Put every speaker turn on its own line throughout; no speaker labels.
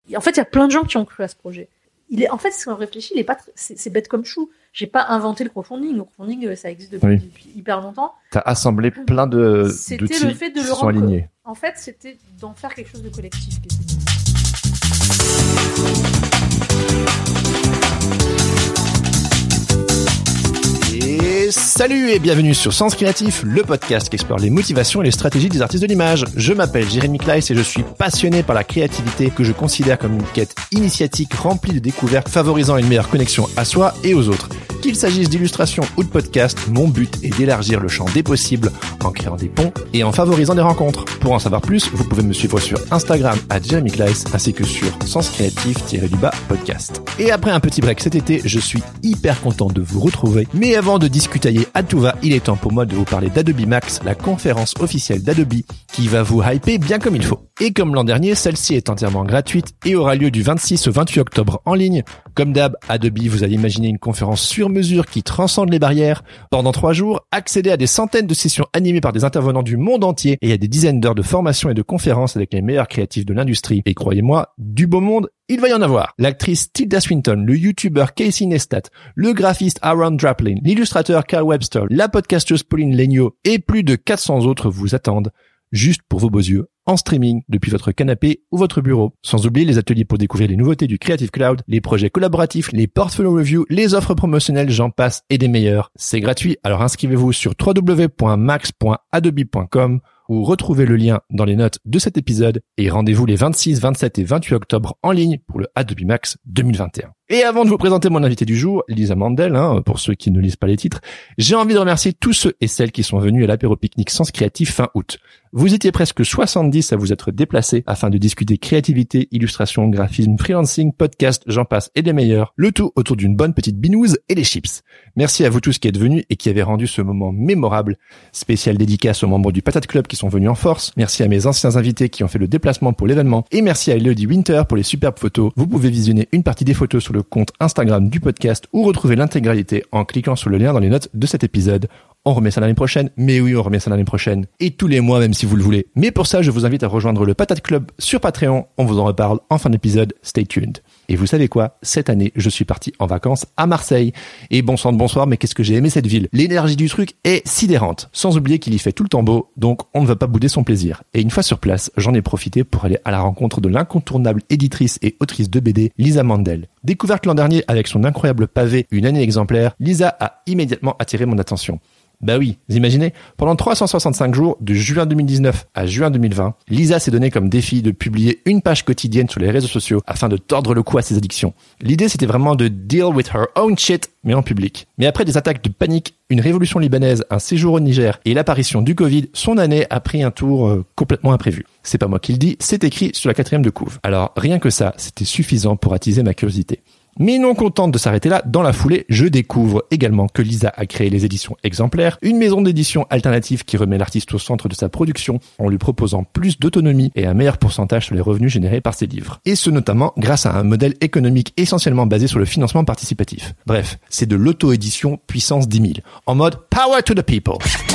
En fait, il y a plein de gens qui ont cru à ce projet. En fait, si on réfléchit, c'est bête comme chou. J'ai pas inventé le crowdfunding. Le crowdfunding, ça existe depuis hyper longtemps.
T'as assemblé plein d'outils
c'était le fait de
qui
le
sont alignés.
En fait, c'était d'en faire quelque chose de collectif.
Et salut et bienvenue sur Sens Créatif, le podcast qui explore les motivations et les stratégies des artistes de l'image. Je m'appelle Jérémy Kleiss et je suis passionné par la créativité que je considère comme une quête initiatique remplie de découvertes favorisant une meilleure connexion à soi et aux autres. Qu'il s'agisse d'illustration ou de podcast, mon but est d'élargir le champ des possibles en créant des ponts et en favorisant des rencontres. Pour en savoir plus, vous pouvez me suivre sur Instagram @Jérémy Kleiss ainsi que sur senscreatif-podcast. Et après un petit break cet été, je suis hyper content de vous retrouver. Mais avant de discutailler à tout va, il est temps pour moi de vous parler d'Adobe Max, la conférence officielle d'Adobe qui va vous hyper bien comme il faut. Et comme l'an dernier, celle-ci est entièrement gratuite et aura lieu du 26 au 28 octobre en ligne. Comme d'hab, Adobe vous a imaginé une conférence sur mesure qui transcende les barrières. Pendant 3 jours, accédez à des centaines de sessions animées par des intervenants du monde entier et à des dizaines d'heures de formation et de conférences avec les meilleurs créatifs de l'industrie. Et croyez-moi, du beau monde, il va y en avoir. L'actrice Tilda Swinton, le youtubeur Casey Neistat, le graphiste Aaron Draplin, l'illustrateur Carl Webster, la podcasteuse Pauline Legnaud et plus de 400 autres vous attendent juste pour vos beaux yeux, en streaming depuis votre canapé ou votre bureau. Sans oublier les ateliers pour découvrir les nouveautés du Creative Cloud, les projets collaboratifs, les portfolio reviews, les offres promotionnelles, j'en passe et des meilleurs. C'est gratuit, alors inscrivez-vous sur www.max.adobe.com ou retrouvez le lien dans les notes de cet épisode et rendez-vous les 26, 27 et 28 octobre en ligne pour le Adobe Max 2021. Et avant de vous présenter mon invité du jour, Lisa Mandel, pour ceux qui ne lisent pas les titres, j'ai envie de remercier tous ceux et celles qui sont venus à l'apéro pique-nique Sens Créatif fin août. Vous étiez presque 70 à vous être déplacés afin de discuter créativité, illustration, graphisme, freelancing, podcast, j'en passe et des meilleurs. Le tout autour d'une bonne petite binouze et des chips. Merci à vous tous qui êtes venus et qui avez rendu ce moment mémorable. Spécial dédicace aux membres du Patate Club qui sont venus en force. Merci à mes anciens invités qui ont fait le déplacement pour l'événement. Et merci à Elodie Winter pour les superbes photos. Vous pouvez visionner une partie des photos sur le compte Instagram du podcast ou retrouver l'intégralité en cliquant sur le lien dans les notes de cet épisode. On remet ça l'année prochaine. Mais oui, on remet ça l'année prochaine. Et tous les mois, même si vous le voulez. Mais pour ça, je vous invite à rejoindre le Patate Club sur Patreon. On vous en reparle en fin d'épisode. Stay tuned. Et vous savez quoi? Cette année, je suis parti en vacances à Marseille. Et bon sang de bonsoir, mais qu'est-ce que j'ai aimé cette ville. L'énergie du truc est sidérante. Sans oublier qu'il y fait tout le temps beau. Donc, on ne va pas bouder son plaisir. Et une fois sur place, j'en ai profité pour aller à la rencontre de l'incontournable éditrice et autrice de BD, Lisa Mandel. Découverte l'an dernier avec son incroyable pavé Une année exemplaire, Lisa a immédiatement attiré mon attention. Bah oui, vous imaginez, pendant 365 jours, de juin 2019 à juin 2020, Lisa s'est donné comme défi de publier une page quotidienne sur les réseaux sociaux afin de tordre le cou à ses addictions. L'idée, c'était vraiment de deal with her own shit, mais en public. Mais après des attaques de panique, une révolution libanaise, un séjour au Niger et l'apparition du Covid, son année a pris un tour complètement imprévu. C'est pas moi qui le dis, c'est écrit sur la 4e de couve. Alors, rien que ça, c'était suffisant pour attiser ma curiosité. Mais non contente de s'arrêter là, dans la foulée, je découvre également que Lisa a créé les éditions Exemplaires, une maison d'édition alternative qui remet l'artiste au centre de sa production en lui proposant plus d'autonomie et un meilleur pourcentage sur les revenus générés par ses livres. Et ce notamment grâce à un modèle économique essentiellement basé sur le financement participatif. Bref, c'est de l'auto-édition puissance 10 000, en mode Power to the people.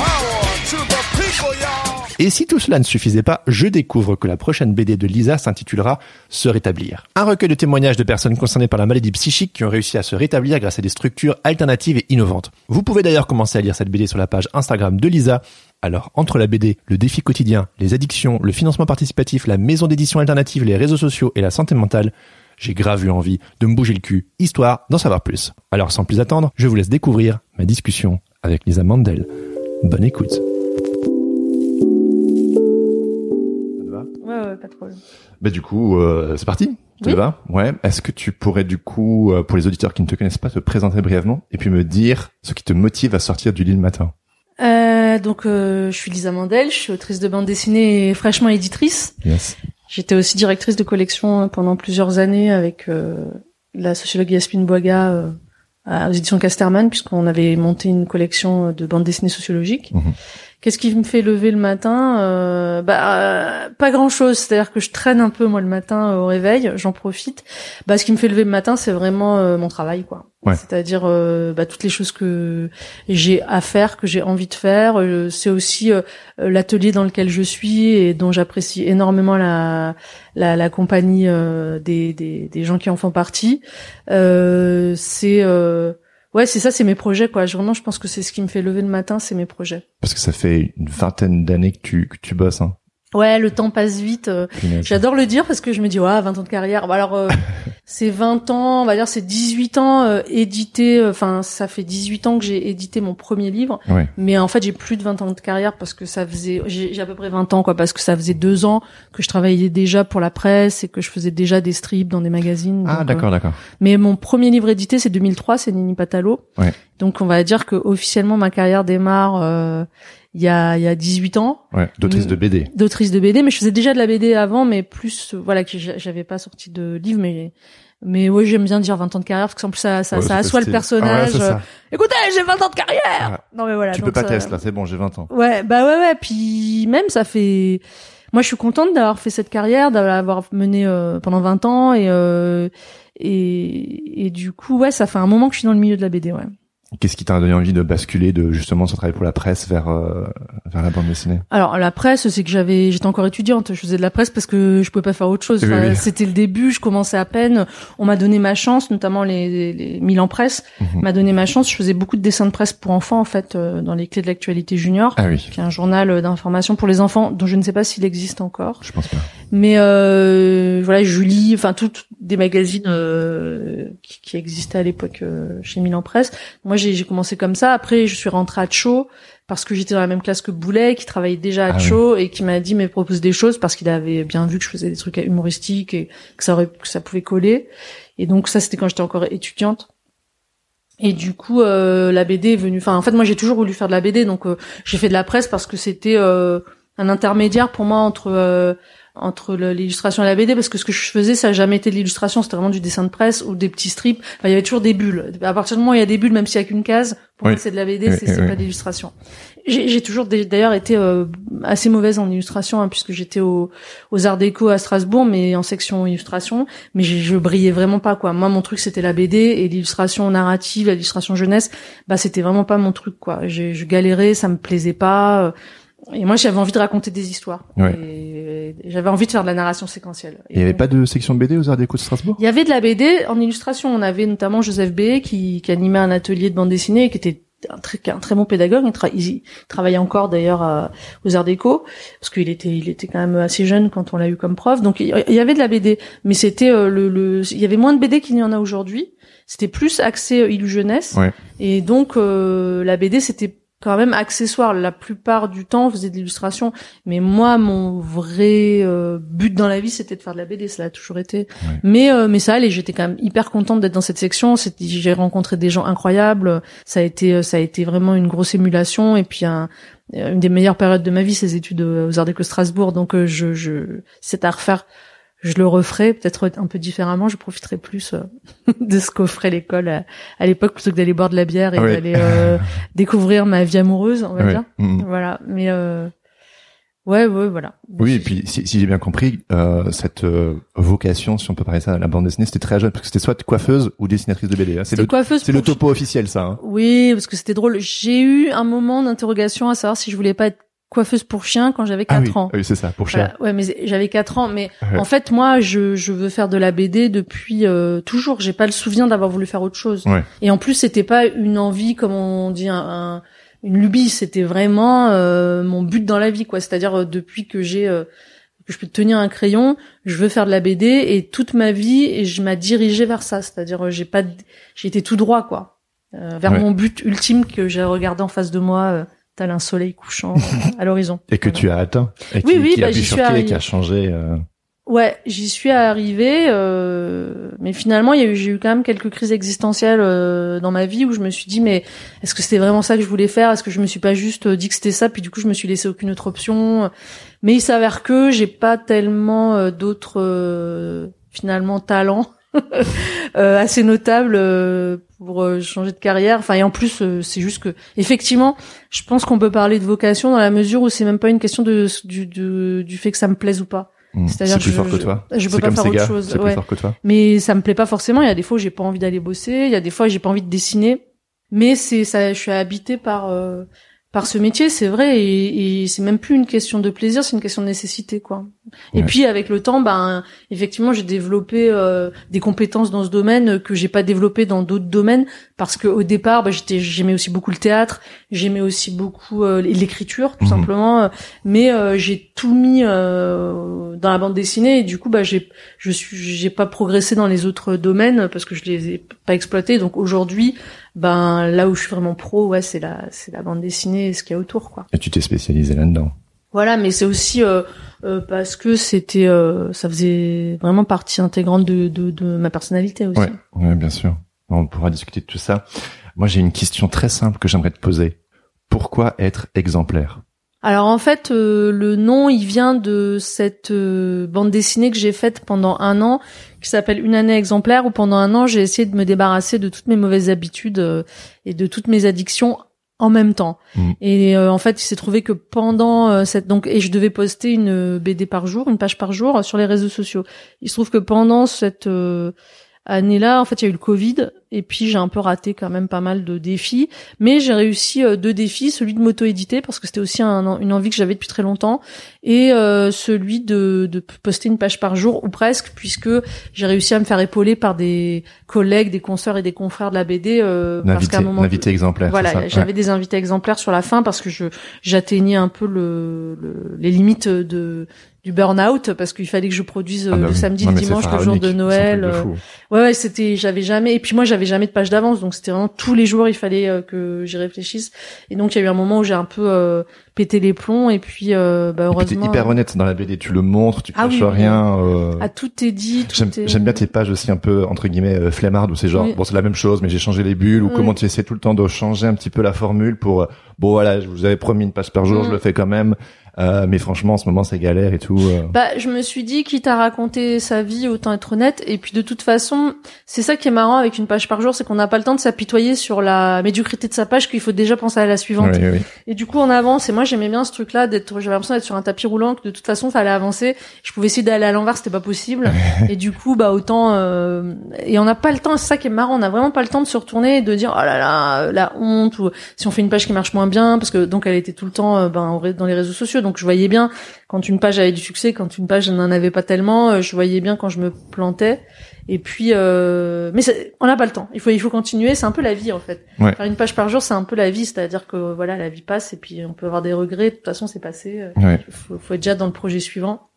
Et si tout cela ne suffisait pas, je découvre que la prochaine BD de Lisa s'intitulera « Se rétablir ». Un recueil de témoignages de personnes concernées par la maladie psychique qui ont réussi à se rétablir grâce à des structures alternatives et innovantes. Vous pouvez d'ailleurs commencer à lire cette BD sur la page Instagram de Lisa. Alors, entre la BD, le défi quotidien, les addictions, le financement participatif, la maison d'édition alternative, les réseaux sociaux et la santé mentale, j'ai grave eu envie de me bouger le cul, histoire d'en savoir plus. Alors, sans plus attendre, je vous laisse découvrir ma discussion avec Lisa Mandel. Bonne écoute.
Ouais, pas de problème.
Bah du coup, c'est parti. Tu vas? Ouais. Est-ce que tu pourrais du coup, pour les auditeurs qui ne te connaissent pas, te présenter brièvement et puis me dire ce qui te motive à sortir du lit le matin?
Donc, je suis Lisa Mandel, je suis autrice de bande dessinée et fraîchement éditrice.
Yes.
J'étais aussi directrice de collection pendant plusieurs années avec la sociologue Yasmine Bouaga aux éditions Casterman, puisqu'on avait monté une collection de bande dessinée sociologique. Qu'est-ce qui me fait lever le matin? Pas grand-chose. C'est-à-dire que je traîne un peu moi le matin au réveil, j'en profite. Ce qui me fait lever le matin, c'est vraiment mon travail, quoi.
Ouais.
C'est-à-dire toutes les choses que j'ai à faire, que j'ai envie de faire. C'est aussi l'atelier dans lequel je suis et dont j'apprécie énormément la compagnie des gens qui en font partie. C'est ça, c'est mes projets, quoi. Vraiment, je pense que c'est ce qui me fait lever le matin, c'est mes projets.
Parce que ça fait une vingtaine d'années que tu bosses, hein.
Ouais, le temps passe vite. J'adore le dire parce que je me dis, 20 ans de carrière. C'est 20 ans, on va dire, c'est 18 ans édité. Ça fait 18 ans que j'ai édité mon premier livre.
Ouais.
Mais en fait, j'ai plus de 20 ans de carrière parce que j'ai à peu près 20 ans, quoi, parce que ça faisait 2 ans que je travaillais déjà pour la presse et que je faisais déjà des strips dans des magazines.
Ah, donc, d'accord.
Mais mon premier livre édité, c'est 2003, c'est Nini Patalo.
Ouais.
Donc, on va dire que officiellement ma carrière démarre, il y a 18 ans.
Ouais, d'autrice de BD.
D'autrice de BD, mais je faisais déjà de la BD avant, mais plus, que j'avais pas sorti de livre, mais ouais, j'aime bien dire 20 ans de carrière, parce qu'en plus, ça assoit le personnage.
Ah ouais, ça.
Écoutez, j'ai 20 ans de carrière!
Ouais.
Non, mais voilà.
Tu peux pas tester, là, c'est bon, j'ai 20 ans.
Ouais, ouais, puis même, ça fait, moi, je suis contente d'avoir fait cette carrière, d'avoir mené, pendant 20 ans, et du coup, ouais, ça fait un moment que je suis dans le milieu de la BD, ouais.
Qu'est-ce qui t'a donné envie de basculer de justement travailler pour la presse vers la bande dessinée? Alors
la presse, c'est que j'étais encore étudiante, je faisais de la presse parce que je pouvais pas faire autre chose.
Oui.
C'était le début, je commençais à peine. On m'a donné ma chance, notamment les Milan Presse m'a donné ma chance. Je faisais beaucoup de dessins de presse pour enfants en fait dans les clés de l'actualité junior, qui est un journal d'information pour les enfants dont je ne sais pas s'il existe encore.
Je pense pas.
Mais Julie, toutes des magazines qui existaient à l'époque chez Milan Presse. Moi, j'ai commencé comme ça. Après, je suis rentrée à Tcho parce que j'étais dans la même classe que Boulet, qui travaillait déjà à Tcho et qui m'a dit mais propose des choses parce qu'il avait bien vu que je faisais des trucs humoristiques et que ça pouvait coller. Et donc ça, c'était quand j'étais encore étudiante. Et du coup, la BD est venue. En fait, moi, j'ai toujours voulu faire de la BD, donc j'ai fait de la presse parce que c'était un intermédiaire pour moi entre l'illustration et la BD, parce que ce que je faisais, ça n'a jamais été de l'illustration, c'était vraiment du dessin de presse ou des petits strips. Il y avait toujours des bulles. À partir du moment où il y a des bulles, même s'il y a qu'une case, pour moi c'est de la BD, c'est pas de l'illustration. J'ai toujours d'ailleurs été assez mauvaise en illustration, puisque j'étais aux Arts Déco à Strasbourg, mais en section illustration, mais je brillais vraiment pas, quoi. Moi, mon truc c'était la BD et l'illustration narrative, l'illustration jeunesse, c'était vraiment pas mon truc, quoi. Je galérais, ça me plaisait pas. Et moi, j'avais envie de raconter des histoires.
Ouais.
Et j'avais envie de faire de la narration séquentielle.
Il y avait pas de section BD aux Arts Déco de Strasbourg?
Il y avait de la BD en illustration. On avait notamment Joseph B. qui animait un atelier de bande dessinée et qui était un très bon pédagogue. Il travaillait encore d'ailleurs aux Arts Déco parce qu'il était quand même assez jeune quand on l'a eu comme prof. Donc il y avait de la BD, mais c'était il y avait moins de BD qu'il y en a aujourd'hui. C'était plus axé illu jeunesse.
Ouais. Et
donc la BD c'était quand même accessoire. La plupart du temps, on faisait de l'illustration. Mais moi, mon vrai but dans la vie, c'était de faire de la BD. Ça l'a toujours été. Ouais. Mais ça allait. J'étais quand même hyper contente d'être dans cette section. J'ai rencontré des gens incroyables. Ça a été vraiment une grosse émulation. Et puis une des meilleures périodes de ma vie, ces études aux Arts Déco Strasbourg. Donc c'est à refaire. Je le referai peut-être un peu différemment. Je profiterai plus de ce qu'offrait l'école à l'époque plutôt que d'aller boire de la bière et d'aller découvrir ma vie amoureuse, on va dire. Voilà. Mais ouais, voilà.
Oui, et puis si j'ai bien compris, cette vocation, si on peut parler ça, à la bande dessinée, c'était très jeune parce que c'était soit coiffeuse ou dessinatrice de BD. Hein. C'est le topo officiel, ça. Hein.
Oui, parce que c'était drôle. J'ai eu un moment d'interrogation à savoir si je voulais pas être coiffeuse pour chien quand j'avais 4 ans.
Oui, c'est ça, pour chien.
Voilà. Ouais, mais j'avais 4 ans. Mais en fait, moi, je veux faire de la BD depuis toujours. J'ai pas le souvenir d'avoir voulu faire autre chose. Ouais. Et en plus, c'était pas une envie, comme on dit, une lubie. C'était vraiment mon but dans la vie, quoi. C'est-à-dire depuis que que je peux tenir un crayon, je veux faire de la BD et toute ma vie, et je m'ai dirigée vers ça. C'est-à-dire j'ai été tout droit, quoi, vers mon but ultime que j'ai regardé en face de moi. Tel un soleil couchant à l'horizon.
Et que tu as atteint. Et qui a bifurqué et qui a changé.
Ouais, j'y suis arrivée, mais finalement, j'ai eu quand même quelques crises existentielles dans ma vie où je me suis dit, mais est-ce que c'était vraiment ça que je voulais faire? Est-ce que je me suis pas juste dit que c'était ça, puis du coup, je me suis laissé aucune autre option? Mais il s'avère que j'ai pas tellement d'autres finalement talents assez notable pour changer de carrière. Enfin, et en plus, c'est juste que, effectivement, je pense qu'on peut parler de vocation dans la mesure où c'est même pas une question du fait que ça me plaise ou pas.
C'est-à-dire c'est plus fort que toi.
Je peux pas faire autre chose.
C'est plus fort que toi.
Mais ça me plaît pas forcément. Il y a des fois où j'ai pas envie d'aller bosser. Il y a des fois où j'ai pas envie de dessiner. Mais c'est ça, je suis habitée par ce métier, c'est vrai, et c'est même plus une question de plaisir, c'est une question de nécessité, quoi. Et puis avec le temps, effectivement, j'ai développé des compétences dans ce domaine que j'ai pas développé dans d'autres domaines, parce que au départ, j'aimais aussi beaucoup le théâtre, j'aimais aussi beaucoup l'écriture, tout simplement, mais j'ai tout mis dans la bande dessinée, et du coup, j'ai pas progressé dans les autres domaines parce que je les ai pas exploités. Donc aujourd'hui, là où je suis vraiment pro, c'est la bande dessinée et ce qu'il y a autour, quoi.
Et tu t'es spécialisé là-dedans.
Voilà, mais c'est aussi parce que c'était ça faisait vraiment partie intégrante de ma personnalité aussi.
Ouais, bien sûr. On pourra discuter de tout ça. Moi, j'ai une question très simple que j'aimerais te poser. Pourquoi être exemplaire?
Alors en fait, le nom, il vient de cette bande dessinée que j'ai faite pendant 1 an, qui s'appelle Une année exemplaire, où pendant 1 an, j'ai essayé de me débarrasser de toutes mes mauvaises habitudes et de toutes mes addictions en même temps. Et en fait, il s'est trouvé que pendant et je devais poster une BD par jour, une page par jour sur les réseaux sociaux. Il se trouve que pendant cette année-là, en fait, il y a eu le Covid, et puis j'ai un peu raté quand même pas mal de défis, mais j'ai réussi 2 défis, celui de m'auto-éditer, parce que c'était aussi une envie que j'avais depuis très longtemps, et celui de poster une page par jour, ou presque, puisque j'ai réussi à me faire épauler par des collègues, des consoeurs et des confrères de la BD, parce qu'à un moment...
Invité exemplaire,
voilà,
c'est ça.
j'avais des invités exemplaires sur la fin, parce que j'atteignais un peu les limites du burn-out, parce qu'il fallait que je produise le samedi, le dimanche, le jour de Noël. J'avais jamais, et puis moi j'avais jamais de page d'avance, donc c'était vraiment tous les jours il fallait que j'y réfléchisse. Et donc il y a eu un moment où j'ai un peu pété les plombs, et puis heureusement. Et puis
t'es hyper honnête dans la BD, tu le montres, tu caches rien.
Tout est dit.
J'aime bien tes pages aussi un peu entre guillemets flemmardes, où c'est genre bon, c'est la même chose, mais j'ai changé les bulles, ou comment tu essaies tout le temps de changer un petit peu la formule pour je vous avais promis une page par jour, je le fais quand même. Mais franchement, en ce moment, c'est galère et tout.
Je me suis dit, quitte à raconter sa vie, autant être honnête. Et puis, de toute façon, c'est ça qui est marrant avec une page par jour, c'est qu'on n'a pas le temps de s'apitoyer sur la médiocrité de sa page, qu'il faut déjà penser à la suivante.
Oui.
Et du coup, on avance. Et moi, j'aimais bien ce truc-là j'avais l'impression d'être sur un tapis roulant, que de toute façon, fallait avancer. Je pouvais essayer d'aller à l'envers, c'était pas possible. Et du coup, autant, et on n'a pas le temps, c'est ça qui est marrant, on n'a vraiment pas le temps de se retourner et de dire, oh là là, la honte, ou si on fait une page qui marche moins bien, parce que donc elle était tout le temps, dans les réseaux sociaux. Donc je voyais bien quand une page avait du succès, quand une page n'en avait pas tellement, je voyais bien quand je me plantais. Et puis mais on n'a pas le temps. Il faut continuer, c'est un peu la vie en fait.
Ouais.
Faire une page par jour, c'est un peu la vie, c'est-à-dire que la vie passe et puis on peut avoir des regrets, de toute façon c'est passé. Faut être déjà dans le projet suivant.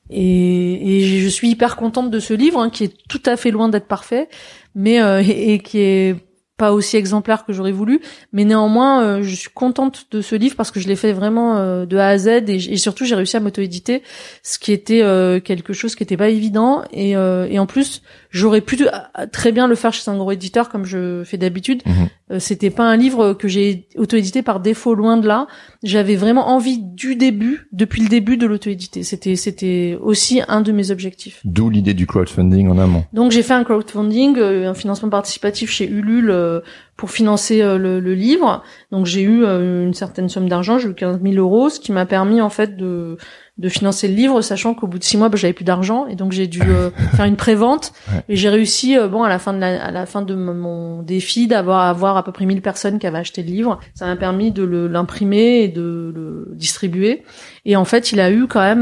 Et je suis hyper contente de ce livre qui est tout à fait loin d'être parfait, mais et qui est pas aussi exemplaire que j'aurais voulu, mais néanmoins je suis contente de ce livre parce que je l'ai fait vraiment de A à Z, et surtout j'ai réussi à m'auto-éditer, ce qui était quelque chose qui était pas évident, et en plus j'aurais pu très bien le faire chez un gros éditeur comme je fais d'habitude. C'était pas un livre que j'ai auto-édité par défaut, loin de là. J'avais vraiment envie depuis le début de l'auto-éditer. C'était aussi un de mes objectifs.
D'où l'idée du crowdfunding en amont.
Donc j'ai fait un crowdfunding, un financement participatif chez Ulule pour financer le livre. Donc j'ai eu une certaine somme d'argent, j'ai eu 15 000 €, ce qui m'a permis en fait de financer le livre, sachant qu'au bout de 6 mois, j'avais plus d'argent, et donc j'ai dû faire une prévente. Et j'ai réussi, à la fin de mon défi, avoir à peu près 1000 personnes qui avaient acheté le livre. Ça m'a permis de l'imprimer et de le distribuer. Et en fait, il a eu quand même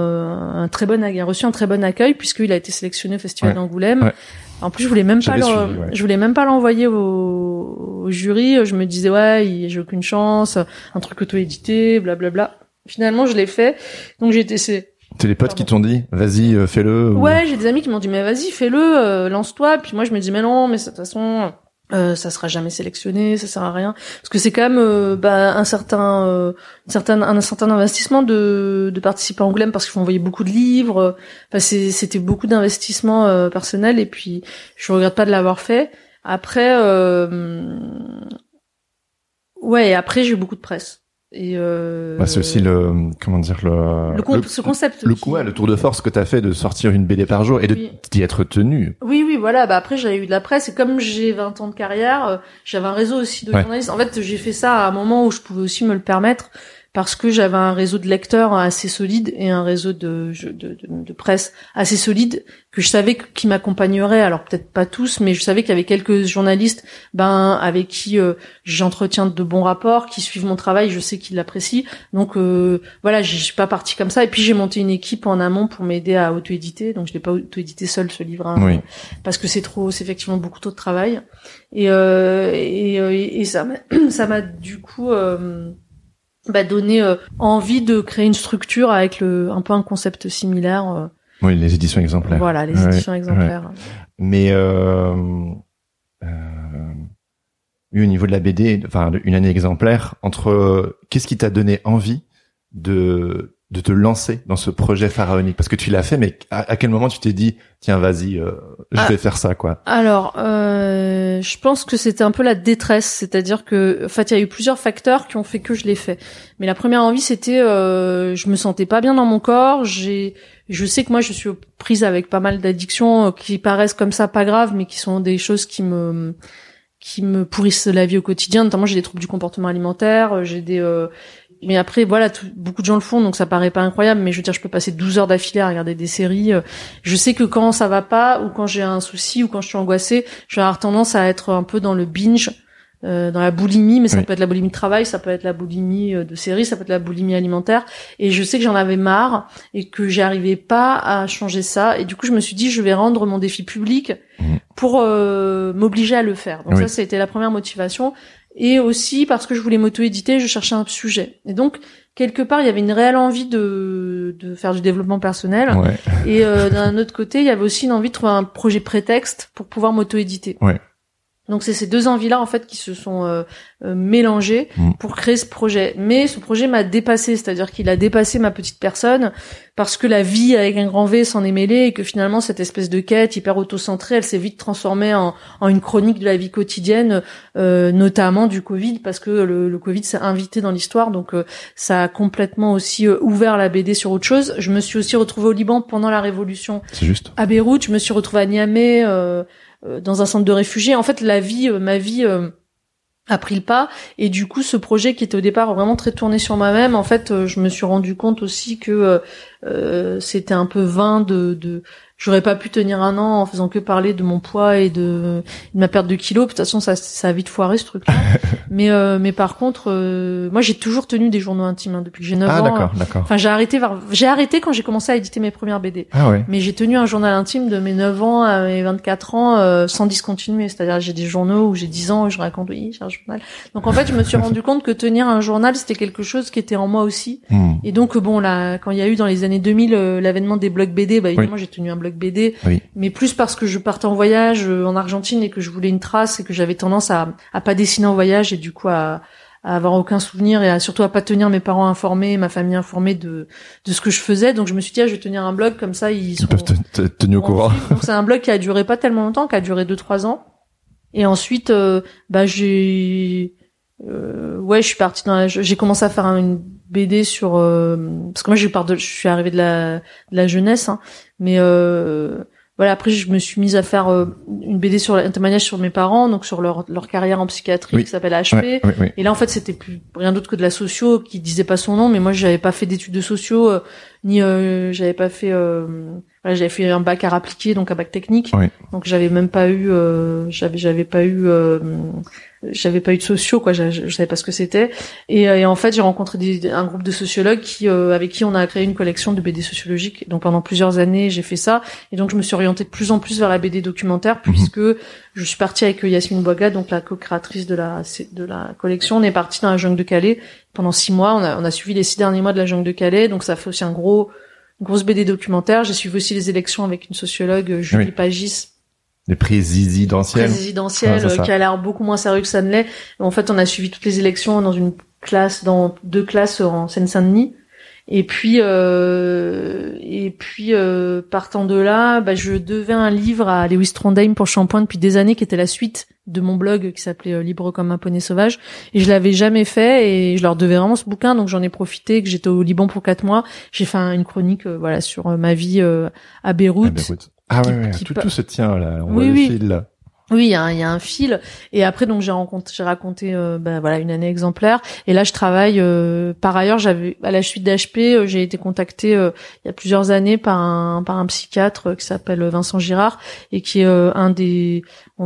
il a reçu un très bon accueil, puisqu'il a été sélectionné au Festival d'Angoulême. En plus, je voulais même pas l'envoyer au jury. Je me disais j'ai aucune chance, un truc auto-édité, blablabla. Finalement, je l'ai fait. Donc j'ai été... C'est
les potes qui t'ont dit, vas-y, fais-le.
Ouais, j'ai des amis qui m'ont dit, mais vas-y, fais-le, lance-toi. Puis moi, je me dis, mais non, mais de toute façon, ça sera jamais sélectionné, ça sert à rien. Parce que c'est quand même un certain investissement de participer à Angoulême, parce qu'il faut envoyer beaucoup de livres. Enfin, c'était beaucoup d'investissement personnel, et puis je regrette pas de l'avoir fait. Après, après j'ai eu beaucoup de presse. Et
c'est aussi ce concept. Le tour de force que t'as fait de sortir une BD par jour et d'y être tenu.
Oui, oui, voilà. Bah après, j'avais eu de la presse et comme j'ai 20 ans de carrière, j'avais un réseau aussi de journalistes. En fait, j'ai fait ça à un moment où je pouvais aussi me le permettre parce que j'avais un réseau de lecteurs assez solide et un réseau de presse assez solide que je savais qui m'accompagnerait. Alors peut-être pas tous, mais je savais qu'il y avait quelques journalistes, avec qui j'entretiens de bons rapports, qui suivent mon travail, je sais qu'ils l'apprécient. Donc voilà, je suis pas partie comme ça. Et puis j'ai monté une équipe en amont pour m'aider à auto-éditer. Donc je l'ai pas auto-édité seul ce livre, parce que c'est effectivement beaucoup trop de travail. Et ça m'a du coup donné envie de créer une structure avec un peu un concept similaire.
Oui, les éditions exemplaires.
Voilà, les éditions exemplaires.
Ouais. Mais oui, au niveau de la BD, enfin une année exemplaire, entre qu'est-ce qui t'a donné envie de te lancer dans ce projet pharaonique, parce que tu l'as fait, mais à quel moment tu t'es dit tiens vas-y je vais faire ça quoi?
Alors je pense que c'était un peu la détresse, c'est-à-dire que en fait il y a eu plusieurs facteurs qui ont fait que je l'ai fait. Mais la première envie c'était je me sentais pas bien dans mon corps, je sais que moi je suis prise avec pas mal d'addictions qui paraissent comme ça pas graves mais qui sont des choses qui me pourrissent la vie au quotidien, notamment j'ai des troubles du comportement alimentaire, mais après voilà, beaucoup de gens le font donc ça paraît pas incroyable, mais je veux dire je peux passer 12 heures d'affilée à regarder des séries. Je sais que quand ça va pas ou quand j'ai un souci ou quand je suis angoissée, je vais avoir tendance à être un peu dans le binge, dans la boulimie, mais ça peut être la boulimie de travail, ça peut être la boulimie de série, ça peut être la boulimie alimentaire, et je sais que j'en avais marre et que j'arrivais pas à changer ça, et du coup je me suis dit je vais rendre mon défi public pour m'obliger à le faire. Donc ça a été la première motivation. Et aussi parce que je voulais m'auto-éditer, je cherchais un sujet. Et donc, quelque part, il y avait une réelle envie de faire du développement personnel. Ouais. Et d'un autre côté, il y avait aussi une envie de trouver un projet prétexte pour pouvoir m'auto-éditer. Ouais. Donc c'est ces deux envies-là en fait qui se sont mélangées pour créer ce projet. Mais ce projet m'a dépassé, c'est-à-dire qu'il a dépassé ma petite personne parce que la vie avec un grand V s'en est mêlée et que finalement cette espèce de quête hyper auto-centrée, elle s'est vite transformée en une chronique de la vie quotidienne, notamment du Covid, parce que le Covid s'est invité dans l'histoire, donc ça a complètement aussi ouvert la BD sur autre chose. Je me suis aussi retrouvée au Liban pendant la Révolution.
C'est juste.
À Beyrouth, je me suis retrouvée à Niamey, dans un centre de réfugiés. En fait, ma vie a pris le pas, et du coup, ce projet qui était au départ vraiment très tourné sur moi-même, en fait, je me suis rendu compte aussi que c'était un peu vain j'aurais pas pu tenir un an en faisant que parler de mon poids et de ma perte de kilos. De toute façon, ça a vite foiré ce truc-là. mais par contre, moi j'ai toujours tenu des journaux intimes depuis que j'ai 9 ans.
D'accord.
Enfin, j'ai arrêté quand j'ai commencé à éditer mes premières BD.
Ah ouais.
Mais j'ai tenu un journal intime de mes 9 ans à mes 24 ans sans discontinuer. C'est-à-dire j'ai des journaux où j'ai 10 ans où je raconte j'ai un journal. Donc en fait, je me suis rendu compte que tenir un journal, c'était quelque chose qui était en moi aussi. Et donc bon là, quand il y a eu dans les années 2000 l'avènement des blogs BD, évidemment j'ai tenu un blog BD, mais plus parce que je partais en voyage en Argentine et que je voulais une trace et que j'avais tendance à pas dessiner en voyage et du coup à avoir aucun souvenir et surtout à pas tenir mes parents informés, ma famille informée de ce que je faisais. Donc je me suis dit je vais tenir un blog comme ça ils
peuvent tenir au courant.
Donc c'est un blog qui a duré pas tellement longtemps, qui a duré 2-3 ans. Et ensuite je suis partie j'ai commencé à faire une BD sur parce que moi je suis arrivée de la jeunesse, mais voilà, après je me suis mise à faire une BD sur un témoignage sur mes parents, donc sur leur carrière en psychiatrie qui s'appelle HP. Et là en fait c'était plus rien d'autre que de la socio qui disait pas son nom, mais moi j'avais pas fait d'études de socio ni j'avais pas fait j'avais fait un bac art appliqué, donc un bac technique. Donc j'avais même pas eu j'avais pas eu de socio quoi, je savais pas ce que c'était. Et en fait, j'ai rencontré un groupe de sociologues avec qui on a créé une collection de BD sociologiques. Donc pendant plusieurs années, j'ai fait ça, et donc je me suis orientée de plus en plus vers la BD documentaire puisque je suis partie avec Yasmine Bouaga, donc la co-créatrice de la collection. On est parti dans la jungle de Calais pendant 6 mois, on a suivi les 6 derniers mois de la jungle de Calais, donc ça fait aussi une grosse BD documentaire. J'ai suivi aussi les élections avec une sociologue, Julie Pagis.
Les présidentielles.
Qui a l'air beaucoup moins sérieux que ça ne l'est. En fait, on a suivi toutes les élections dans 2 classes en Seine-Saint-Denis. Et puis partant de là, je devais un livre à Lewis Trondheim pour Shampoing depuis des années, qui était la suite de mon blog qui s'appelait Libre comme un poney sauvage, et je l'avais jamais fait et je leur devais vraiment ce bouquin, donc j'en ai profité que j'étais au Liban pour 4 mois. J'ai fait une chronique sur ma vie à Beyrouth.
Ah ouais, tout se tient là. On voit le fil là.
Oui, il y a un fil. Et après, donc j'ai raconté une année exemplaire. Et là, je travaille. Par ailleurs, à la suite d'HP, j'ai été contactée il y a plusieurs années par un psychiatre qui s'appelle Vincent Girard et qui est un des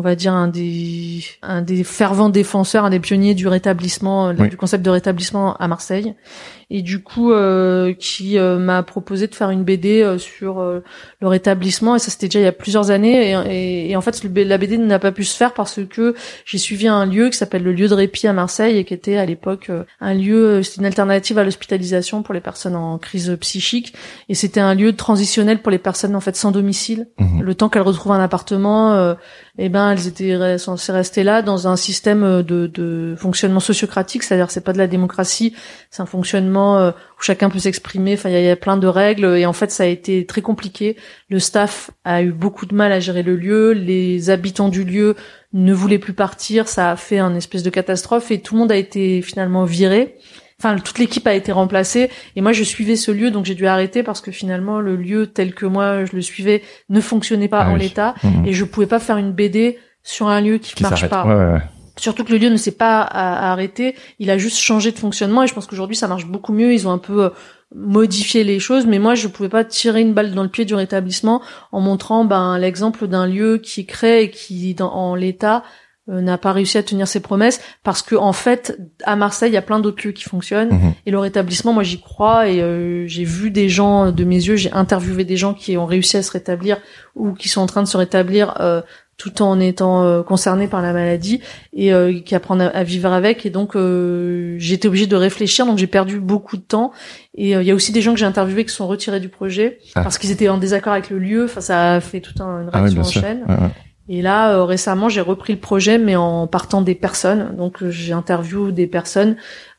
fervents défenseurs, un des pionniers du rétablissement, du concept de rétablissement à Marseille. Et du coup, qui m'a proposé de faire une BD sur le rétablissement. Et ça, c'était déjà il y a plusieurs années. Et en fait, la BD n'a pas pu se faire parce que j'ai suivi un lieu qui s'appelle le lieu de répit à Marseille et qui était à l'époque un lieu, c'était une alternative à l'hospitalisation pour les personnes en crise psychique. Et c'était un lieu transitionnel pour les personnes en fait sans domicile. Le temps qu'elles retrouvent un appartement, elles étaient censées rester là dans un système de fonctionnement sociocratique, c'est-à-dire c'est pas de la démocratie, c'est un fonctionnement où chacun peut s'exprimer. Enfin, il y a plein de règles et en fait, ça a été très compliqué. Le staff a eu beaucoup de mal à gérer le lieu. Les habitants du lieu ne voulaient plus partir. Ça a fait un espèce de catastrophe et tout le monde a été finalement viré. Enfin, toute l'équipe a été remplacée et moi je suivais ce lieu, donc j'ai dû arrêter parce que finalement le lieu tel que moi je le suivais ne fonctionnait pas en l'état et je pouvais pas faire une BD sur un lieu qui marche pas.
Ouais.
Surtout que le lieu ne s'est pas arrêté, il a juste changé de fonctionnement et je pense qu'aujourd'hui ça marche beaucoup mieux, ils ont un peu modifié les choses, mais moi je pouvais pas tirer une balle dans le pied du rétablissement en montrant l'exemple d'un lieu qui crée et qui en l'état n'a pas réussi à tenir ses promesses parce que en fait à Marseille il y a plein d'autres lieux qui fonctionnent et le rétablissement moi j'y crois et j'ai vu des gens de mes yeux, j'ai interviewé des gens qui ont réussi à se rétablir ou qui sont en train de se rétablir tout en étant concernés par la maladie et qui apprennent à vivre avec et donc j'ai été obligée de réfléchir, donc j'ai perdu beaucoup de temps et il y a aussi des gens que j'ai interviewés qui sont retirés du projet parce qu'ils étaient en désaccord avec le lieu, enfin ça a fait toute une réaction en chaîne. Et là, récemment, j'ai repris le projet, mais en partant des personnes. Donc, j'ai interviewé des personnes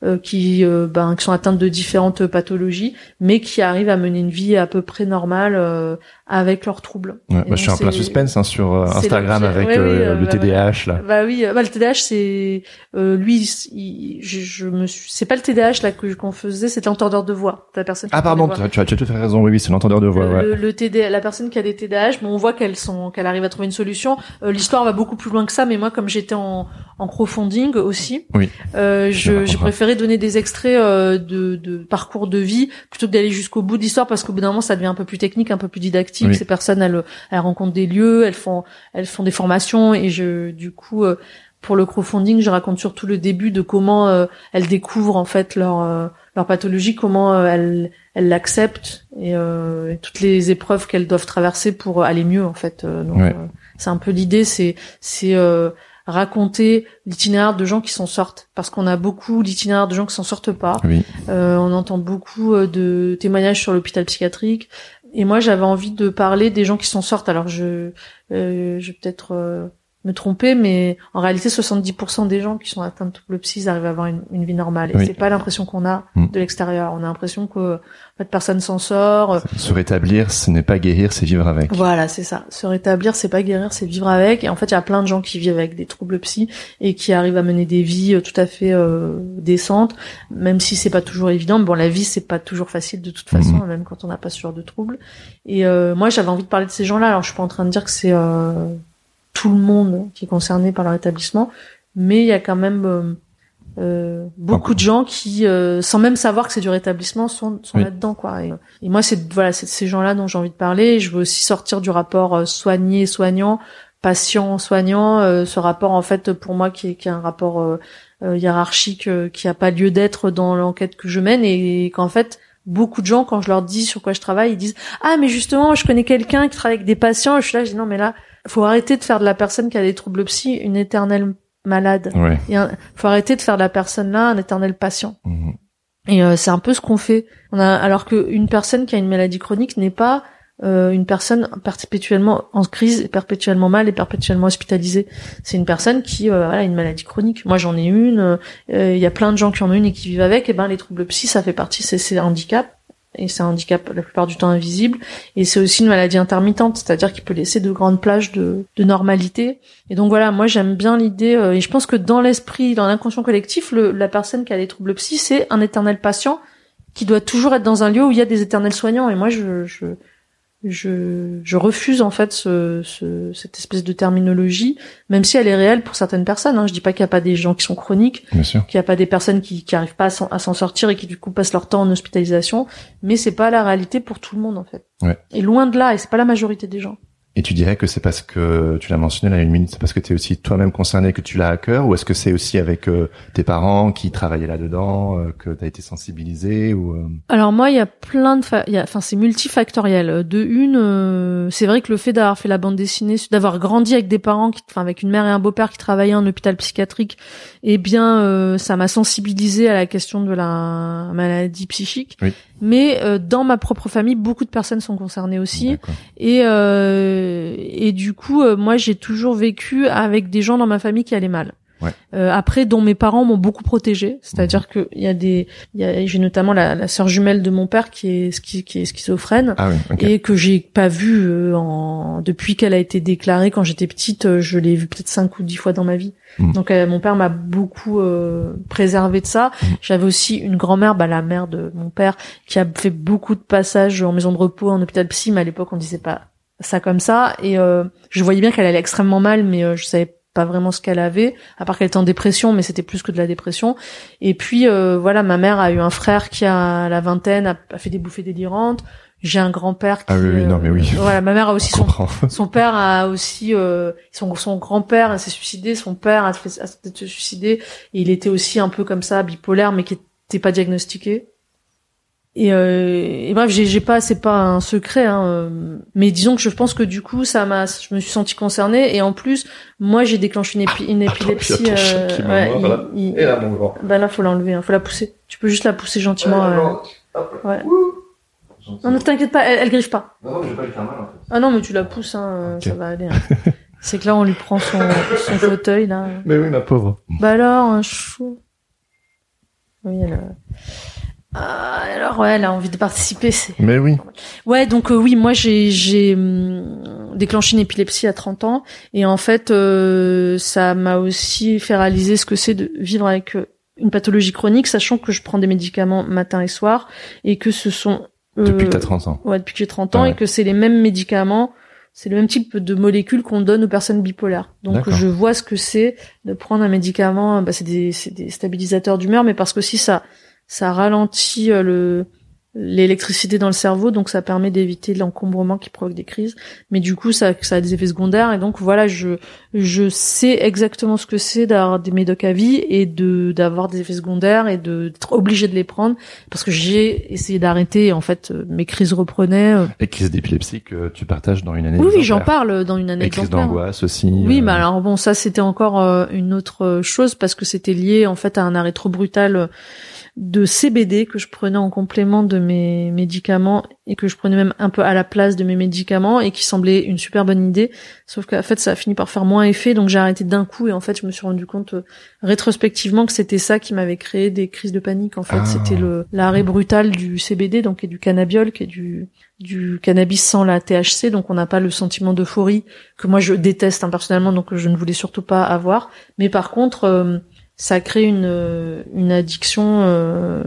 qui sont atteintes de différentes pathologies, mais qui arrivent à mener une vie à peu près normale avec leurs troubles.
Ouais, je suis en plein suspense sur Instagram avec le TDAH là.
Bah oui, le TDAH c'est lui, c'est pas le TDAH là qu'on faisait, c'était l'entendeur de voix. La personne.
Ah pardon, tu as tout à fait raison. Oui, c'est l'entendeur de voix.
La personne qui a des TDAH, on voit qu'elle arrive à trouver une solution. L'histoire va beaucoup plus loin que ça, mais moi comme j'étais en crowdfunding aussi, j'ai préféré donner des extraits de parcours de vie plutôt que d'aller jusqu'au bout de l'histoire parce qu'au bout d'un moment ça devient un peu plus technique, un peu plus didactique. Ces personnes elles rencontrent des lieux, elles font des formations et du coup pour le crowdfunding je raconte surtout le début de comment elles découvrent en fait leur pathologie, comment elles l'acceptent et toutes les épreuves qu'elles doivent traverser pour aller mieux en fait. C'est un peu l'idée, c'est raconter l'itinéraire de gens qui s'en sortent parce qu'on a beaucoup d'itinéraires de gens qui s'en sortent pas. On entend beaucoup de témoignages sur l'hôpital psychiatrique et moi j'avais envie de parler des gens qui s'en sortent. Alors je vais peut-être me tromper, mais en réalité 70% des gens qui sont atteints de troubles psy arrivent à avoir une vie normale et c'est pas l'impression qu'on a de l'extérieur. On a l'impression que personne s'en sort.
Se rétablir, ce n'est pas guérir, c'est vivre avec.
Voilà, c'est ça. Se rétablir, c'est pas guérir, c'est vivre avec. Et en fait, il y a plein de gens qui vivent avec des troubles psy et qui arrivent à mener des vies tout à fait décentes, même si c'est pas toujours évident. Bon, la vie, c'est pas toujours facile de toute façon, même quand on n'a pas ce genre de troubles. Et moi, j'avais envie de parler de ces gens-là. Alors, je suis pas en train de dire que c'est tout le monde qui est concerné par le rétablissement, mais il y a quand même beaucoup de gens qui, sans même savoir que c'est du rétablissement, sont là-dedans, quoi. Et moi, c'est de ces gens-là dont j'ai envie de parler. Je veux aussi sortir du rapport soigné-soignant, patient-soignant, ce rapport en fait pour moi qui est un rapport hiérarchique qui a pas lieu d'être dans l'enquête que je mène et qu'en fait beaucoup de gens, quand je leur dis sur quoi je travaille, ils disent « Ah, mais justement, je connais quelqu'un qui travaille avec des patients. » Je suis là, je dis « Non, mais là, faut arrêter de faire de la personne qui a des troubles psy une éternelle malade. Faut arrêter de faire de la personne là un éternel patient. Et c'est un peu ce qu'on fait. Alors que une personne qui a une maladie chronique n'est pas une personne perpétuellement en crise, perpétuellement mal et perpétuellement hospitalisée. C'est une personne qui a une maladie chronique. Moi, j'en ai une. Il y a plein de gens qui en ont une et qui vivent avec. Et les troubles psy, ça fait partie. C'est un handicap. Et c'est un handicap la plupart du temps invisible. Et c'est aussi une maladie intermittente, c'est-à-dire qu'il peut laisser de grandes plages de normalité. Et donc voilà, moi j'aime bien l'idée, et je pense que dans l'esprit, dans l'inconscient collectif, la personne qui a des troubles psy, c'est un éternel patient qui doit toujours être dans un lieu où il y a des éternels soignants. Et moi je refuse en fait cette espèce de terminologie, même si elle est réelle pour certaines personnes. Hein. Je dis pas qu'il y a pas des gens qui sont chroniques,
Bien sûr.
qu'il y a pas des personnes qui arrivent pas à s'en sortir et qui du coup passent leur temps en hospitalisation, mais c'est pas la réalité pour tout le monde en fait.
Ouais.
Et loin de là, et c'est pas la majorité des gens.
Et tu dirais que c'est parce que, tu l'as mentionné là une minute, c'est parce que tu es aussi toi-même concerné que tu l'as à cœur, ou est-ce que c'est aussi avec tes parents qui travaillaient là-dedans, que tu as été sensibilisé ou
Alors moi, il y a plein de c'est multifactoriel. C'est vrai que le fait d'avoir fait la bande dessinée, d'avoir grandi avec des parents avec une mère et un beau-père qui travaillaient en hôpital psychiatrique, eh bien ça m'a sensibilisé à la question de la maladie psychique.
Oui.
Mais dans ma propre famille, beaucoup de personnes sont concernées aussi.
D'accord.
Et du coup, moi, j'ai toujours vécu avec des gens dans ma famille qui allaient mal.
Ouais.
Après, dont mes parents m'ont beaucoup protégée. C'est-à-dire que j'ai notamment la sœur jumelle de mon père qui est schizophrène.
Ah oui, okay.
Et que j'ai pas vue depuis qu'elle a été déclarée. Quand j'étais petite, je l'ai vue peut-être 5 ou 10 fois dans ma vie. Donc mon père m'a beaucoup préservé de ça. J'avais aussi une grand-mère, la mère de mon père, qui a fait beaucoup de passages en maison de repos, en hôpital psy, mais à l'époque on disait pas ça comme ça. Et je voyais bien qu'elle allait extrêmement mal, mais je savais pas vraiment ce qu'elle avait, à part qu'elle était en dépression, mais c'était plus que de la dépression. Et puis ma mère a eu un frère qui a la vingtaine, a fait des bouffées délirantes. J'ai un grand-père qui voilà, ma mère a aussi son père a aussi son grand-père s'est suicidé, son père a peut-être se suicider, et il était aussi un peu comme ça, bipolaire, mais qui était pas diagnostiqué. Et bref, c'est pas un secret, hein, mais disons que je pense que du coup je me suis sentie concernée, et en plus moi j'ai déclenché une épilepsie.
Et là mon grand.
Là faut l'enlever, hein, faut la pousser. Tu peux juste la pousser gentiment. Ouais. Non, ne t'inquiète pas, elle griffe pas.
Non, je vais pas lui faire mal en fait.
Ah non, mais tu la pousses, hein, okay. Ça va aller. Hein. C'est que là on lui prend son fauteuil là.
Mais oui, ma pauvre.
Alors, chou. Oui, elle a envie de participer,
Mais oui.
Ouais, donc oui, moi j'ai déclenché une épilepsie à 30 ans, et en fait ça m'a aussi fait réaliser ce que c'est de vivre avec une pathologie chronique, sachant que je prends des médicaments matin et soir, et que ce sont
depuis que t'as 30 ans.
Ouais, depuis que j'ai 30 ans, et que c'est les mêmes médicaments, c'est le même type de molécules qu'on donne aux personnes bipolaires. Donc
D'accord.
je vois ce que c'est de prendre un médicament, c'est des stabilisateurs d'humeur, mais parce que aussi ça ralentit l'électricité dans le cerveau, donc ça permet d'éviter l'encombrement qui provoque des crises. Mais du coup, ça a des effets secondaires, et donc voilà, je sais exactement ce que c'est d'avoir des médocs à vie et d'avoir des effets secondaires et d'être obligé de les prendre, parce que j'ai essayé d'arrêter, et en fait mes crises reprenaient.
Et crises d'épilepsie que tu partages dans une année.
Oui, j'en parle dans une année.
Et crises d'angoisse aussi.
Oui, mais alors bon, ça c'était encore une autre chose, parce que c'était lié en fait à un arrêt trop brutal de CBD que je prenais en complément de mes médicaments, et que je prenais même un peu à la place de mes médicaments, et qui semblait une super bonne idée, sauf qu'en fait ça a fini par faire moins effet, donc j'ai arrêté d'un coup, et en fait je me suis rendu compte rétrospectivement que c'était ça qui m'avait créé des crises de panique. En fait, c'était l'arrêt brutal du CBD, donc, et du cannabiol, qui est du cannabis sans la THC, donc on n'a pas le sentiment d'euphorie que moi je déteste personnellement, donc je ne voulais surtout pas avoir. Mais par contre ça crée une addiction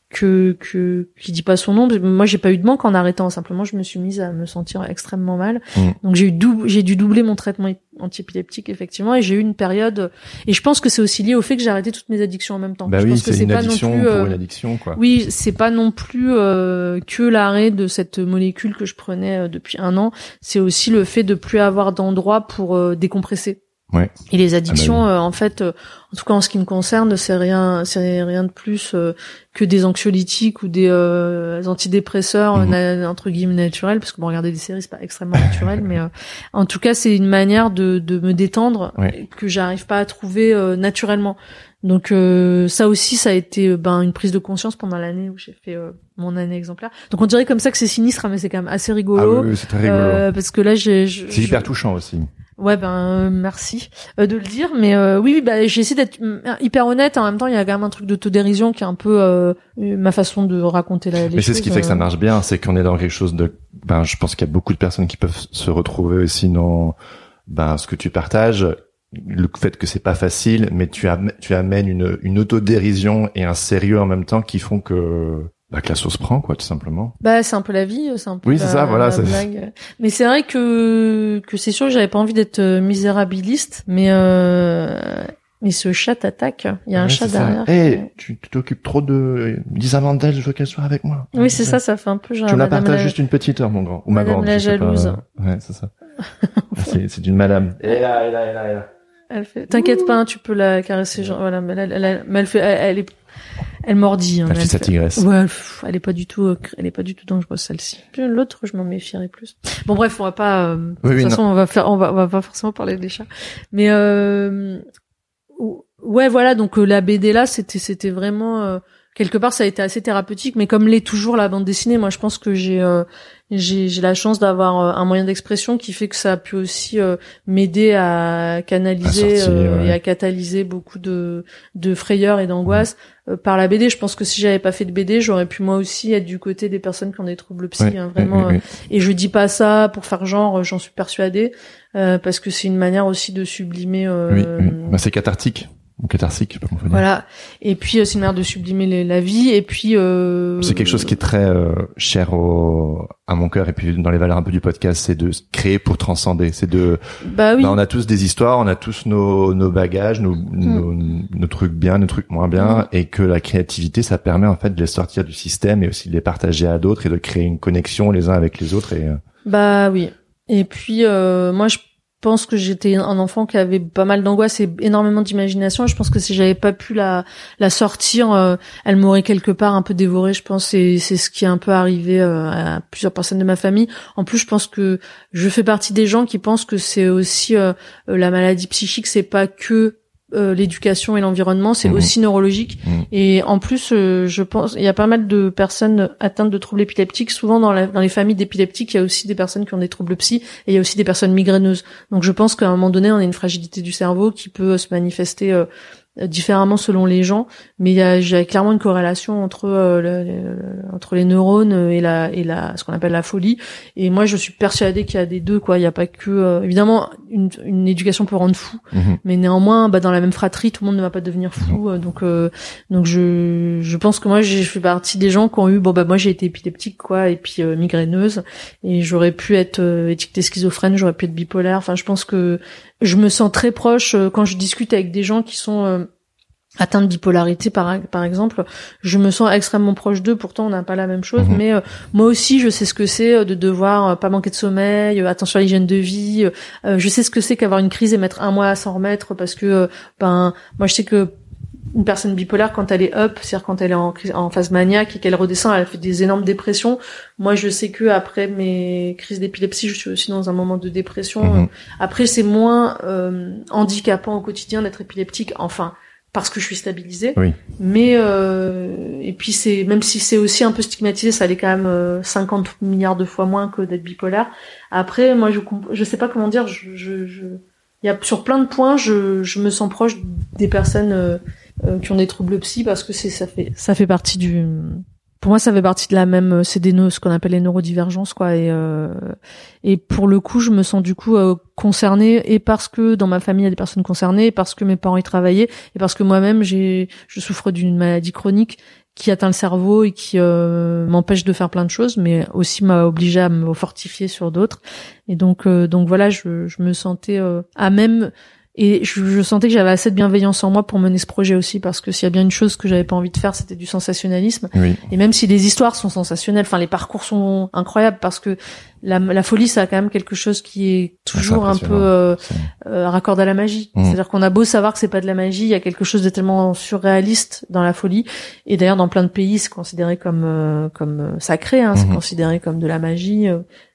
qui dit pas son nom. Moi j'ai pas eu de manque en arrêtant, simplement je me suis mise à me sentir extrêmement mal. Donc j'ai dû doubler mon traitement antiépileptique, effectivement, et j'ai eu une période, et je pense que c'est aussi lié au fait que j'ai arrêté toutes mes addictions en même temps.
Bah
je
oui,
pense que
c'est une
pas
addiction
non plus,
pour une addiction, quoi.
Oui, c'est pas non plus que l'arrêt de cette molécule que je prenais depuis 1 an, c'est aussi le fait de plus avoir d'endroit pour décompresser.
Ouais.
Et les addictions, en fait, en tout cas en ce qui me concerne, c'est rien de plus que des anxiolytiques ou des antidépresseurs entre guillemets naturels, parce que bon, regarder des séries c'est pas extrêmement naturel, mais en tout cas c'est une manière de me détendre que j'arrive pas à trouver naturellement. Donc ça aussi, ça a été une prise de conscience pendant l'année où j'ai fait mon année exemplaire. Donc on dirait comme ça que c'est sinistre, mais c'est quand même assez rigolo.
Ah oui, c'est très rigolo.
Parce que là c'est
hyper touchant aussi.
Ouais, merci de le dire, mais oui, j'ai essayé d'être hyper honnête. En même temps, il y a quand même un truc d'autodérision qui est un peu ma façon de raconter les choses.
Mais c'est ce qui fait que ça marche bien, c'est qu'on est dans quelque chose de. Je pense qu'il y a beaucoup de personnes qui peuvent se retrouver aussi dans ce que tu partages. Le fait que c'est pas facile, mais tu amènes une autodérision et un sérieux en même temps qui font que que la sauce prend, quoi, tout simplement.
Bah, c'est un peu la vie, c'est un peu
oui, c'est ça, voilà,
la blague. Mais c'est vrai que c'est sûr que j'avais pas envie d'être misérabiliste, mais ce chat t'attaque. Il y a un chat derrière.
Tu t'occupes trop de Lisa Mandel, je veux qu'elle soit avec moi.
Oui, c'est ça fait un peu genre.
Tu me la partages juste une petite heure, mon grand. Ou ma grande.
La jalouse.
Ouais, c'est ça. c'est d'une madame. Elle est là.
Elle fait, t'inquiète pas, tu peux la caresser, genre, voilà, mais elle mordit.
Elle fait sa tigresse.
Ouais, elle est pas du tout dangereuse, celle-ci. Puis l'autre, je m'en méfierais plus. Bon, bref, on va pas, de toute façon, on va pas forcément parler des chats. Mais, ouais, voilà, donc, la BD là, c'était vraiment, quelque part, ça a été assez thérapeutique, mais comme l'est toujours la bande dessinée, moi, je pense que j'ai la chance d'avoir un moyen d'expression qui fait que ça a pu aussi m'aider à canaliser et à catalyser beaucoup de frayeur et d'angoisse par la BD. Je pense que si j'avais pas fait de BD, j'aurais pu moi aussi être du côté des personnes qui ont des troubles psy, vraiment. Et je dis pas ça pour faire genre, j'en suis persuadée, parce que c'est une manière aussi de sublimer.
Bah, c'est cathartique. Catharsique, je sais pas comment dire.
Voilà. Et puis c'est une manière de sublimer la vie. Et puis
c'est quelque chose qui est très cher à mon cœur et puis dans les valeurs un peu du podcast, c'est de créer pour transcender. C'est de. On a tous des histoires, on a tous nos bagages, nos trucs bien, nos trucs moins bien, et que la créativité, ça permet en fait de les sortir du système et aussi de les partager à d'autres et de créer une connexion les uns avec les autres. Et
oui. Et puis moi je pense que j'étais un enfant qui avait pas mal d'angoisse et énormément d'imagination. Je pense que si j'avais pas pu la sortir, elle m'aurait quelque part un peu dévorée, je pense. Et c'est ce qui est un peu arrivé à plusieurs personnes de ma famille. En plus, je pense que je fais partie des gens qui pensent que c'est aussi la maladie psychique, c'est pas que l'éducation et l'environnement, c'est aussi neurologique. Et en plus, je pense, il y a pas mal de personnes atteintes de troubles épileptiques. Souvent, dans les familles d'épileptiques, il y a aussi des personnes qui ont des troubles psy, et il y a aussi des personnes migraineuses. Donc, je pense qu'à un moment donné, on a une fragilité du cerveau qui peut se manifester différemment selon les gens, mais il y a clairement une corrélation entre les neurones et ce qu'on appelle la folie. Et moi, je suis persuadée qu'il y a des deux, quoi. Il y a pas que évidemment une éducation peut rendre fou, mais néanmoins, dans la même fratrie, tout le monde ne va pas devenir fou. Donc je pense que moi, je fais partie des gens qui ont eu moi j'ai été épileptique, quoi, et puis migraineuse, et j'aurais pu être étiquetée schizophrène, j'aurais pu être bipolaire. Enfin, je pense que je me sens très proche quand je discute avec des gens qui sont atteints de bipolarité par exemple, je me sens extrêmement proche d'eux. Pourtant on n'a pas la même chose, mais moi aussi je sais ce que c'est de devoir pas manquer de sommeil, attention à l'hygiène de vie, je sais ce que c'est qu'avoir une crise et mettre un mois à s'en remettre, parce que moi je sais que une personne bipolaire, quand elle est up, c'est-à-dire quand elle est en phase maniaque et qu'elle redescend, elle fait des énormes dépressions. Moi, je sais que après mes crises d'épilepsie, je suis aussi dans un moment de dépression. Après, c'est moins handicapant au quotidien d'être épileptique, enfin, parce que je suis stabilisée. Oui. Mais et puis même si c'est aussi un peu stigmatisé, ça l'est quand même 50 milliards de fois moins que d'être bipolaire. Après, moi, je sais pas comment dire. Il y a sur plein de points, je me sens proche des personnes qui ont des troubles psy, parce que ça fait partie pour moi ça fait partie de la même, c'est ce qu'on appelle les neurodivergences, quoi, et pour le coup je me sens du coup concernée, et parce que dans ma famille il y a des personnes concernées, et parce que mes parents y travaillaient, et parce que moi-même je souffre d'une maladie chronique qui atteint le cerveau et qui m'empêche de faire plein de choses, mais aussi m'a obligée à me fortifier sur d'autres. Et donc voilà, je me sentais à même. Et je sentais que j'avais assez de bienveillance en moi pour mener ce projet aussi, parce que s'il y a bien une chose que j'avais pas envie de faire, c'était du sensationnalisme. Oui. Et même si les histoires sont sensationnelles, enfin les parcours sont incroyables, parce que la folie, ça a quand même quelque chose qui est toujours un peu raccordé à la magie. C'est-à-dire qu'on a beau savoir que c'est pas de la magie, il y a quelque chose de tellement surréaliste dans la folie. Et d'ailleurs, dans plein de pays, c'est considéré comme sacré, hein, c'est considéré comme de la magie.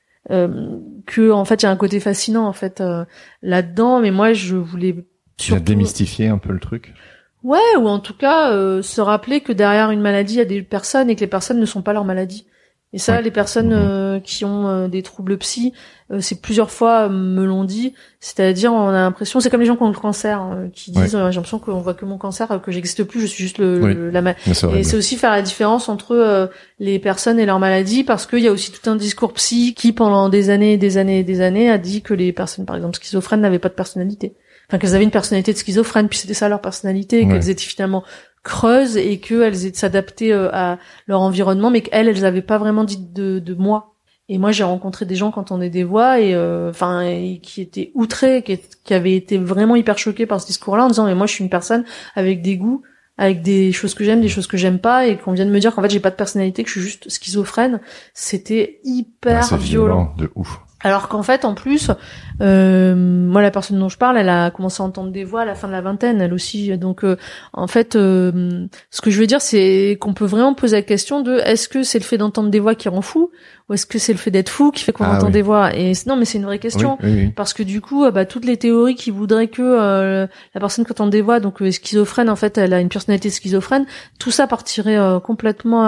Que en fait il y a un côté fascinant en fait là-dedans, mais moi je voulais surtout
démystifier un peu le truc.
Ouais, ou en tout cas se rappeler que derrière une maladie il y a des personnes, et que les personnes ne sont pas leur maladie. Et ça, les personnes qui ont des troubles psy, c'est plusieurs fois me l'ont dit. C'est-à-dire, on a l'impression, c'est comme les gens qui ont le cancer, qui disent, j'ai l'impression qu'on voit que mon cancer, que j'existe plus, je suis juste et c'est aussi faire la différence entre les personnes et leur maladie, parce qu'il y a aussi tout un discours psy qui, pendant des années et des années et des années, a dit que les personnes, par exemple, schizophrènes n'avaient pas de personnalité. Enfin, qu'elles avaient une personnalité de schizophrène, puis c'était ça leur personnalité, et qu'elles étaient finalement creuses et qu'elles s'adaptaient à leur environnement, mais qu'elles avaient pas vraiment dit de moi. Et moi, j'ai rencontré des gens qui entendaient des voix et qui étaient outrés, qui avaient été vraiment hyper choqués par ce discours-là, en disant mais moi, je suis une personne avec des goûts, avec des choses que j'aime, des choses que j'aime pas, et qu'on vient de me dire qu'en fait, j'ai pas de personnalité, que je suis juste schizophrène. C'était hyper violent.
De ouf.
Alors qu'en fait, en plus, moi, la personne dont je parle, elle a commencé à entendre des voix à la fin de la vingtaine, elle aussi. Donc, en fait, ce que je veux dire, c'est qu'on peut vraiment poser la question de est-ce que c'est le fait d'entendre des voix qui rend fou, ou est-ce que c'est le fait d'être fou qui fait qu'on entend des voix? Et non, mais c'est une vraie question, oui. Parce que du coup, toutes les théories qui voudraient que la personne qui entend des voix, donc schizophrène, en fait, elle a une personnalité schizophrène, tout ça partirait complètement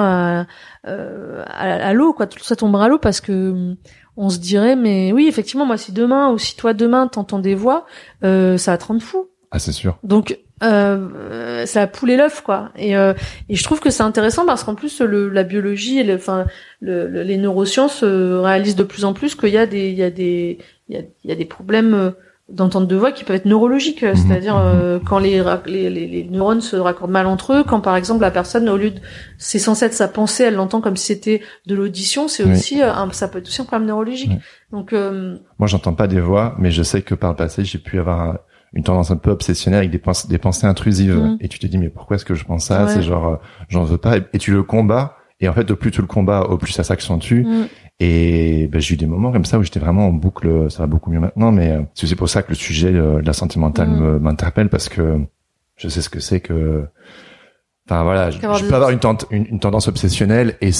à l'eau, quoi. Tout ça tomberait à l'eau parce que on se dirait mais oui effectivement moi si demain ou si toi demain t'entends des voix ça va te rendre fou.
Ah c'est sûr.
Donc ça a poule et l'œuf quoi et je trouve que c'est intéressant parce qu'en plus la biologie et les neurosciences réalisent de plus en plus qu'il y a des problèmes d'entente de voix qui peuvent être neurologiques, c'est-à-dire quand les neurones se raccordent mal entre eux, quand par exemple la personne au lieu de c'est censé être sa pensée, elle l'entend comme si c'était de l'audition, c'est aussi ça peut être aussi un problème neurologique. Oui. Donc
moi j'entends pas des voix, mais je sais que par le passé j'ai pu avoir une tendance un peu obsessionnelle avec des pensées intrusives et tu te dis mais pourquoi est-ce que je pense ça, c'est genre j'en veux pas et tu le combats et en fait au plus tu le combats au plus ça s'accentue. Et j'ai eu des moments comme ça où j'étais vraiment en boucle. Ça va beaucoup mieux maintenant, mais c'est aussi pour ça que le sujet de la santé mentale m'interpelle parce que je sais ce que c'est que. Enfin voilà, je peux avoir une tendance obsessionnelle et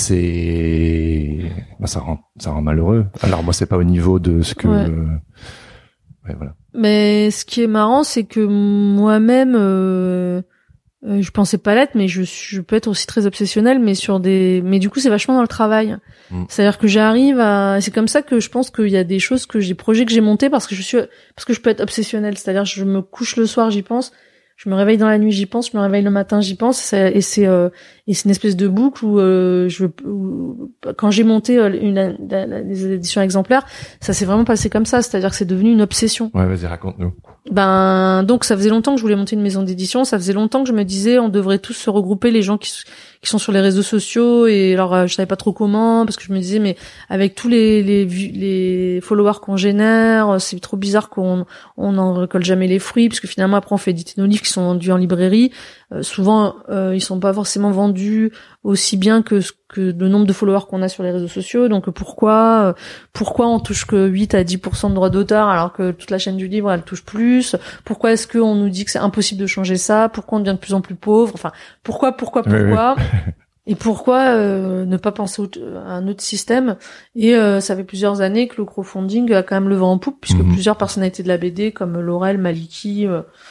ça rend malheureux. Alors moi c'est pas au niveau de ce que. Voilà.
Mais ce qui est marrant, c'est que moi-même. Je pensais pas l'être, mais je peux être aussi très obsessionnelle, mais du coup c'est vachement dans le travail. C'est-à-dire que c'est comme ça que je pense qu'il y a des choses des projets que j'ai montés parce que je peux être obsessionnelle. C'est-à-dire je me couche le soir, j'y pense, je me réveille dans la nuit, j'y pense, je me réveille le matin, j'y pense, et c'est une espèce de boucle où quand j'ai monté les éditions exemplaires, ça s'est vraiment passé comme ça, c'est-à-dire que c'est devenu une obsession.
Ouais, vas-y, raconte-nous.
Donc ça faisait longtemps que je voulais monter une maison d'édition, ça faisait longtemps que je me disais on devrait tous se regrouper, les gens qui sont sur les réseaux sociaux, et alors je savais pas trop comment parce que je me disais mais avec tous les followers qu'on génère, c'est trop bizarre qu'on en récolte jamais les fruits parce que finalement après on fait éditer nos livres qui sont vendus en librairie, souvent ils sont pas forcément vendus aussi bien que le nombre de followers qu'on a sur les réseaux sociaux. Donc pourquoi on touche que 8 à 10% de droits d'auteur alors que toute la chaîne du livre elle touche plus? Pourquoi est-ce qu'on nous dit que c'est impossible de changer ça? Pourquoi on devient de plus en plus pauvre? Enfin, pourquoi oui. Et pourquoi ne pas penser à un autre système? Et ça fait plusieurs années que le crowdfunding a quand même le vent en poupe puisque plusieurs personnalités de la BD comme Laurel, Maliki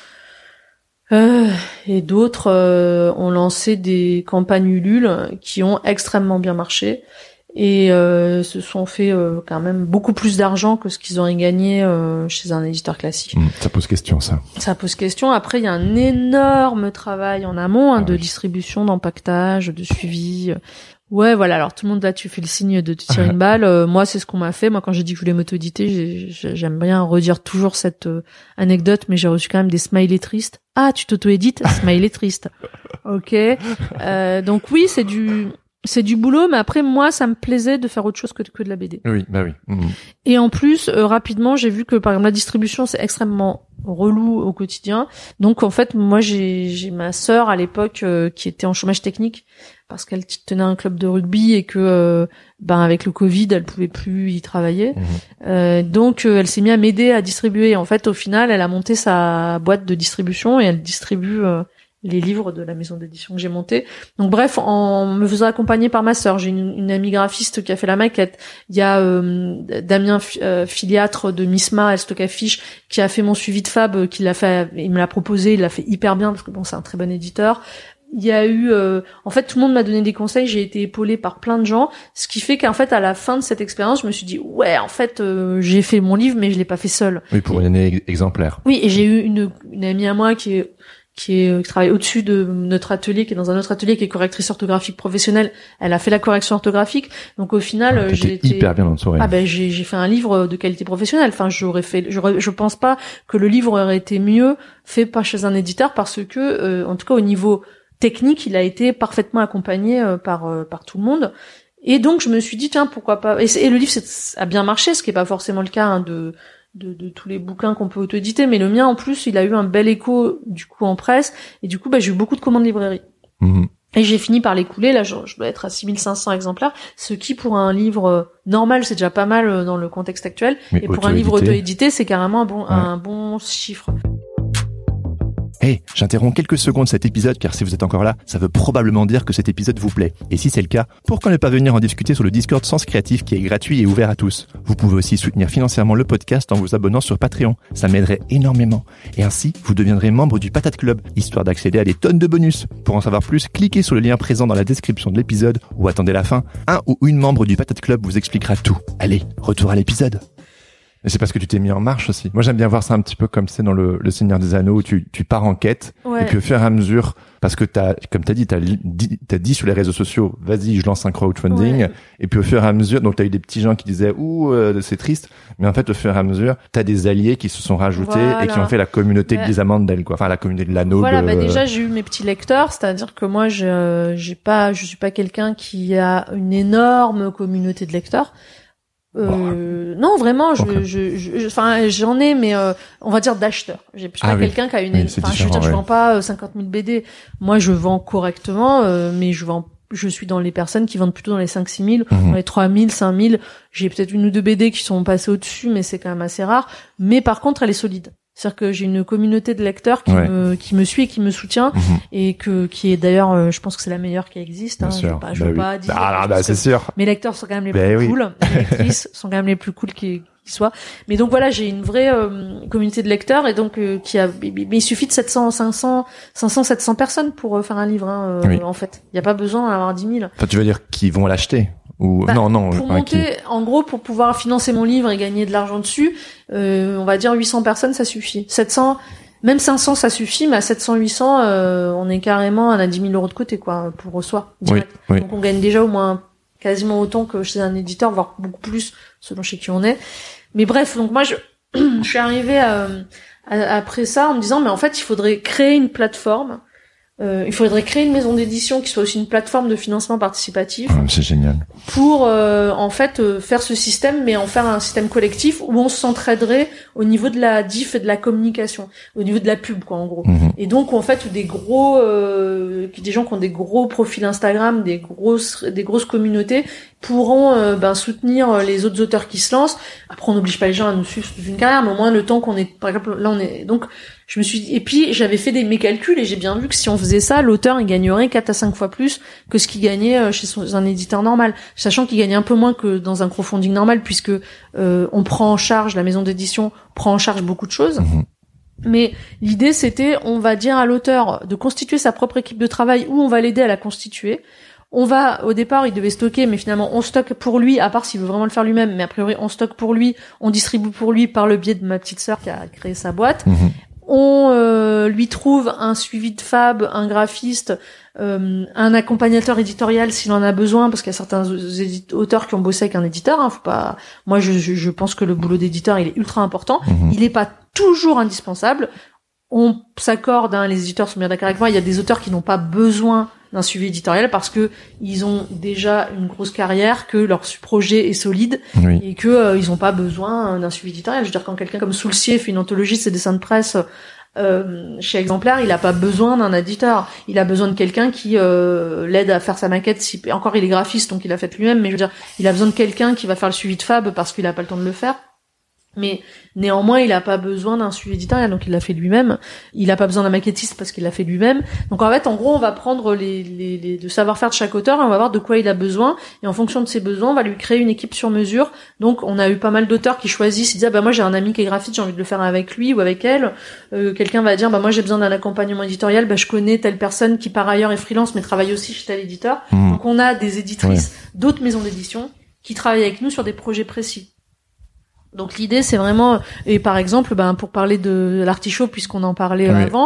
et d'autres ont lancé des campagnes Ulule qui ont extrêmement bien marché et se sont fait quand même beaucoup plus d'argent que ce qu'ils auraient gagné chez un éditeur classique.
Ça pose question, ça. Ça
pose question. Après, il y a un énorme travail en amont de distribution, d'empaquetage, de suivi. Ouais, voilà. Alors tout le monde là, tu fais le signe de te tirer une balle. Moi, c'est ce qu'on m'a fait. Moi, quand j'ai dit que je voulais m'auto-éditer, j'aime bien redire toujours cette anecdote, mais j'ai reçu quand même des smileys tristes. Ah, tu t'auto-édites, smiley triste. Ok. Donc oui, c'est du boulot, mais après moi, ça me plaisait de faire autre chose que de la BD.
Oui, bah oui.
Et en plus, rapidement, j'ai vu que par exemple la distribution, c'est extrêmement relou au quotidien. Donc en fait, moi, j'ai ma sœur à l'époque qui était en chômage technique parce qu'elle tenait un club de rugby et que avec le Covid, elle pouvait plus y travailler. Donc elle s'est mise à m'aider à distribuer. En fait, au final, elle a monté sa boîte de distribution et elle distribue les livres de la maison d'édition que j'ai montée. Donc bref, en me faisant accompagner par ma sœur, j'ai une amie graphiste qui a fait la maquette. Il y a Damien Filiatre de Misma, Stock Affiche, qui a fait mon suivi de fab, qui l'a fait, il me l'a proposé, il l'a fait hyper bien parce que bon, c'est un très bon éditeur. Il y a eu, en fait, tout le monde m'a donné des conseils, j'ai été épaulée par plein de gens, ce qui fait qu'en fait, à la fin de cette expérience, je me suis dit, ouais, en fait, j'ai fait mon livre, mais je l'ai pas fait seule.
Oui, pour une année exemplaire.
Oui, et j'ai eu une amie à moi qui travaille au-dessus de notre atelier, qui est dans un autre atelier, qui est correctrice orthographique professionnelle. Elle a fait la correction orthographique. Donc au final, j'ai été
hyper bien entourée.
Ah ben j'ai fait un livre de qualité professionnelle. Enfin, je pense pas que le livre aurait été mieux fait pas chez un éditeur parce que en tout cas au niveau technique, il a été parfaitement accompagné par tout le monde. Et donc je me suis dit tiens, pourquoi pas. Et le livre a bien marché, ce qui est pas forcément le cas de tous les bouquins qu'on peut auto-éditer, mais le mien en plus, il a eu un bel écho du coup en presse, et du coup j'ai eu beaucoup de commandes librairie. Et j'ai fini par l'écouler, là je dois être à 6500 exemplaires, ce qui pour un livre normal c'est déjà pas mal dans le contexte actuel, mais et pour un livre auto-édité c'est carrément un bon chiffre.
Hey, j'interromps quelques secondes cet épisode car si vous êtes encore là, ça veut probablement dire que cet épisode vous plaît. Et si c'est le cas, pourquoi ne pas venir en discuter sur le Discord Sens Créatif qui est gratuit et ouvert à tous. Vous pouvez aussi soutenir financièrement le podcast en vous abonnant sur Patreon. Ça m'aiderait énormément. Et ainsi, vous deviendrez membre du Patate Club, histoire d'accéder à des tonnes de bonus. Pour en savoir plus, cliquez sur le lien présent dans la description de l'épisode ou attendez la fin. Un ou une membre du Patate Club vous expliquera tout. Allez, retour à l'épisode. Mais c'est parce que tu t'es mis en marche aussi. Moi, j'aime bien voir ça un petit peu comme c'est dans le Seigneur des Anneaux où tu pars en quête. Ouais. Et puis au fur et à mesure, parce que comme t'as dit sur les réseaux sociaux, vas-y, je lance un crowdfunding. Ouais. Et puis au fur et à mesure, donc t'as eu des petits gens qui disaient, c'est triste. Mais en fait, au fur et à mesure, t'as des alliés qui se sont rajoutés et qui ont fait la communauté de Lisa Mandel, quoi. Enfin, la communauté de l'anneau.
Voilà, déjà, j'ai eu mes petits lecteurs. C'est-à-dire que moi, je suis pas quelqu'un qui a une énorme communauté de lecteurs. Non, vraiment, j'en ai, mais on va dire d'acheteurs. Je suis pas quelqu'un qui a une. Je vends pas 50 000 BD. Moi, je vends correctement, mais je suis dans les personnes qui vendent plutôt dans les 5-6 000, dans les 3 000, 5 000. J'ai peut-être une ou deux BD qui sont passées au-dessus, mais c'est quand même assez rare. Mais par contre, elle est solide. C'est-à-dire que j'ai une communauté de lecteurs qui me suit et qui me soutient et qui est d'ailleurs, je pense que c'est la meilleure qui existe. Hein. Je veux pas dire.
C'est sûr.
Mes lecteurs sont quand même les plus cool. Mes lectrices sont quand même les plus cool qui soient. Mais donc voilà, j'ai une vraie communauté de lecteurs et donc mais il suffit de 700, 500, 500, 700 personnes pour faire un livre. En fait, il y a pas besoin d'avoir 10 000.
Enfin, tu veux dire qu'ils vont l'acheter? Ou non,
pour monter, en gros, pour pouvoir financer mon livre et gagner de l'argent dessus, on va dire 800 personnes, ça suffit. 700, même 500, ça suffit, mais à 700, 800, on est carrément à 10 000 euros de côté, quoi, pour soi, direct. Oui. Donc on gagne déjà au moins quasiment autant que chez un éditeur, voire beaucoup plus, selon chez qui on est. Mais bref, donc moi, je suis arrivée après ça en me disant, mais en fait, il faudrait créer une plateforme. Il faudrait créer une maison d'édition qui soit aussi une plateforme de financement participatif.
C'est génial.
Pour en fait faire ce système, mais en faire un système collectif où on s'entraiderait au niveau de la diff et de la communication, au niveau de la pub, quoi, en gros. Et donc en fait des gens qui ont des gros profils Instagram, des grosses communautés pourront soutenir les autres auteurs qui se lancent. Après on n'oblige pas les gens à nous suivre toute une carrière, mais au moins le temps qu'on est, par exemple là on est donc je me suis dit, et puis j'avais fait mes calculs et j'ai bien vu que si on faisait ça, l'auteur il gagnerait 4 à 5 fois plus que ce qu'il gagnait chez un éditeur normal, sachant qu'il gagnait un peu moins que dans un crowdfunding normal puisque on prend en charge, la maison d'édition prend en charge beaucoup de choses. Mais l'idée c'était, on va dire à l'auteur de constituer sa propre équipe de travail ou on va l'aider à la constituer. Au départ, il devait stocker, mais finalement, on stocke pour lui, à part s'il veut vraiment le faire lui-même, mais a priori, on stocke pour lui, on distribue pour lui par le biais de ma petite sœur qui a créé sa boîte. On lui trouve un suivi de fab, un graphiste, un accompagnateur éditorial s'il en a besoin, parce qu'il y a certains auteurs qui ont bossé avec un éditeur. Faut pas. Moi, je pense que le boulot d'éditeur il est ultra important. Il n'est pas toujours indispensable. On s'accorde, les éditeurs sont bien d'accord avec moi. Il y a des auteurs qui n'ont pas besoin d'un suivi éditorial parce que ils ont déjà une grosse carrière, que leur projet est solide et que ils ont pas besoin d'un suivi éditorial. Je veux dire, quand quelqu'un comme Soulcier fait une anthologie de ses dessins de presse chez Exemplaire, il a pas besoin d'un éditeur. Il a besoin de quelqu'un qui l'aide à faire sa maquette. Encore, il est graphiste, donc il a fait lui-même, mais je veux dire, il a besoin de quelqu'un qui va faire le suivi de fab parce qu'il a pas le temps de le faire. Mais néanmoins, il a pas besoin d'un suivi éditorial, donc il l'a fait lui-même. Il a pas besoin d'un maquettiste parce qu'il l'a fait lui-même. Donc en fait, en gros, on va prendre le savoir-faire de chaque auteur et on va voir de quoi il a besoin. Et en fonction de ses besoins, on va lui créer une équipe sur mesure. Donc on a eu pas mal d'auteurs qui choisissent, ils disent moi j'ai un ami qui est graphiste, j'ai envie de le faire avec lui ou avec elle. Quelqu'un va dire moi j'ai besoin d'un accompagnement éditorial, je connais telle personne qui par ailleurs est freelance mais travaille aussi chez tel éditeur. Donc on a des éditrices d'autres maisons d'édition qui travaillent avec nous sur des projets précis. Donc l'idée c'est vraiment, et par exemple pour parler de l'Artichaut puisqu'on en parlait avant,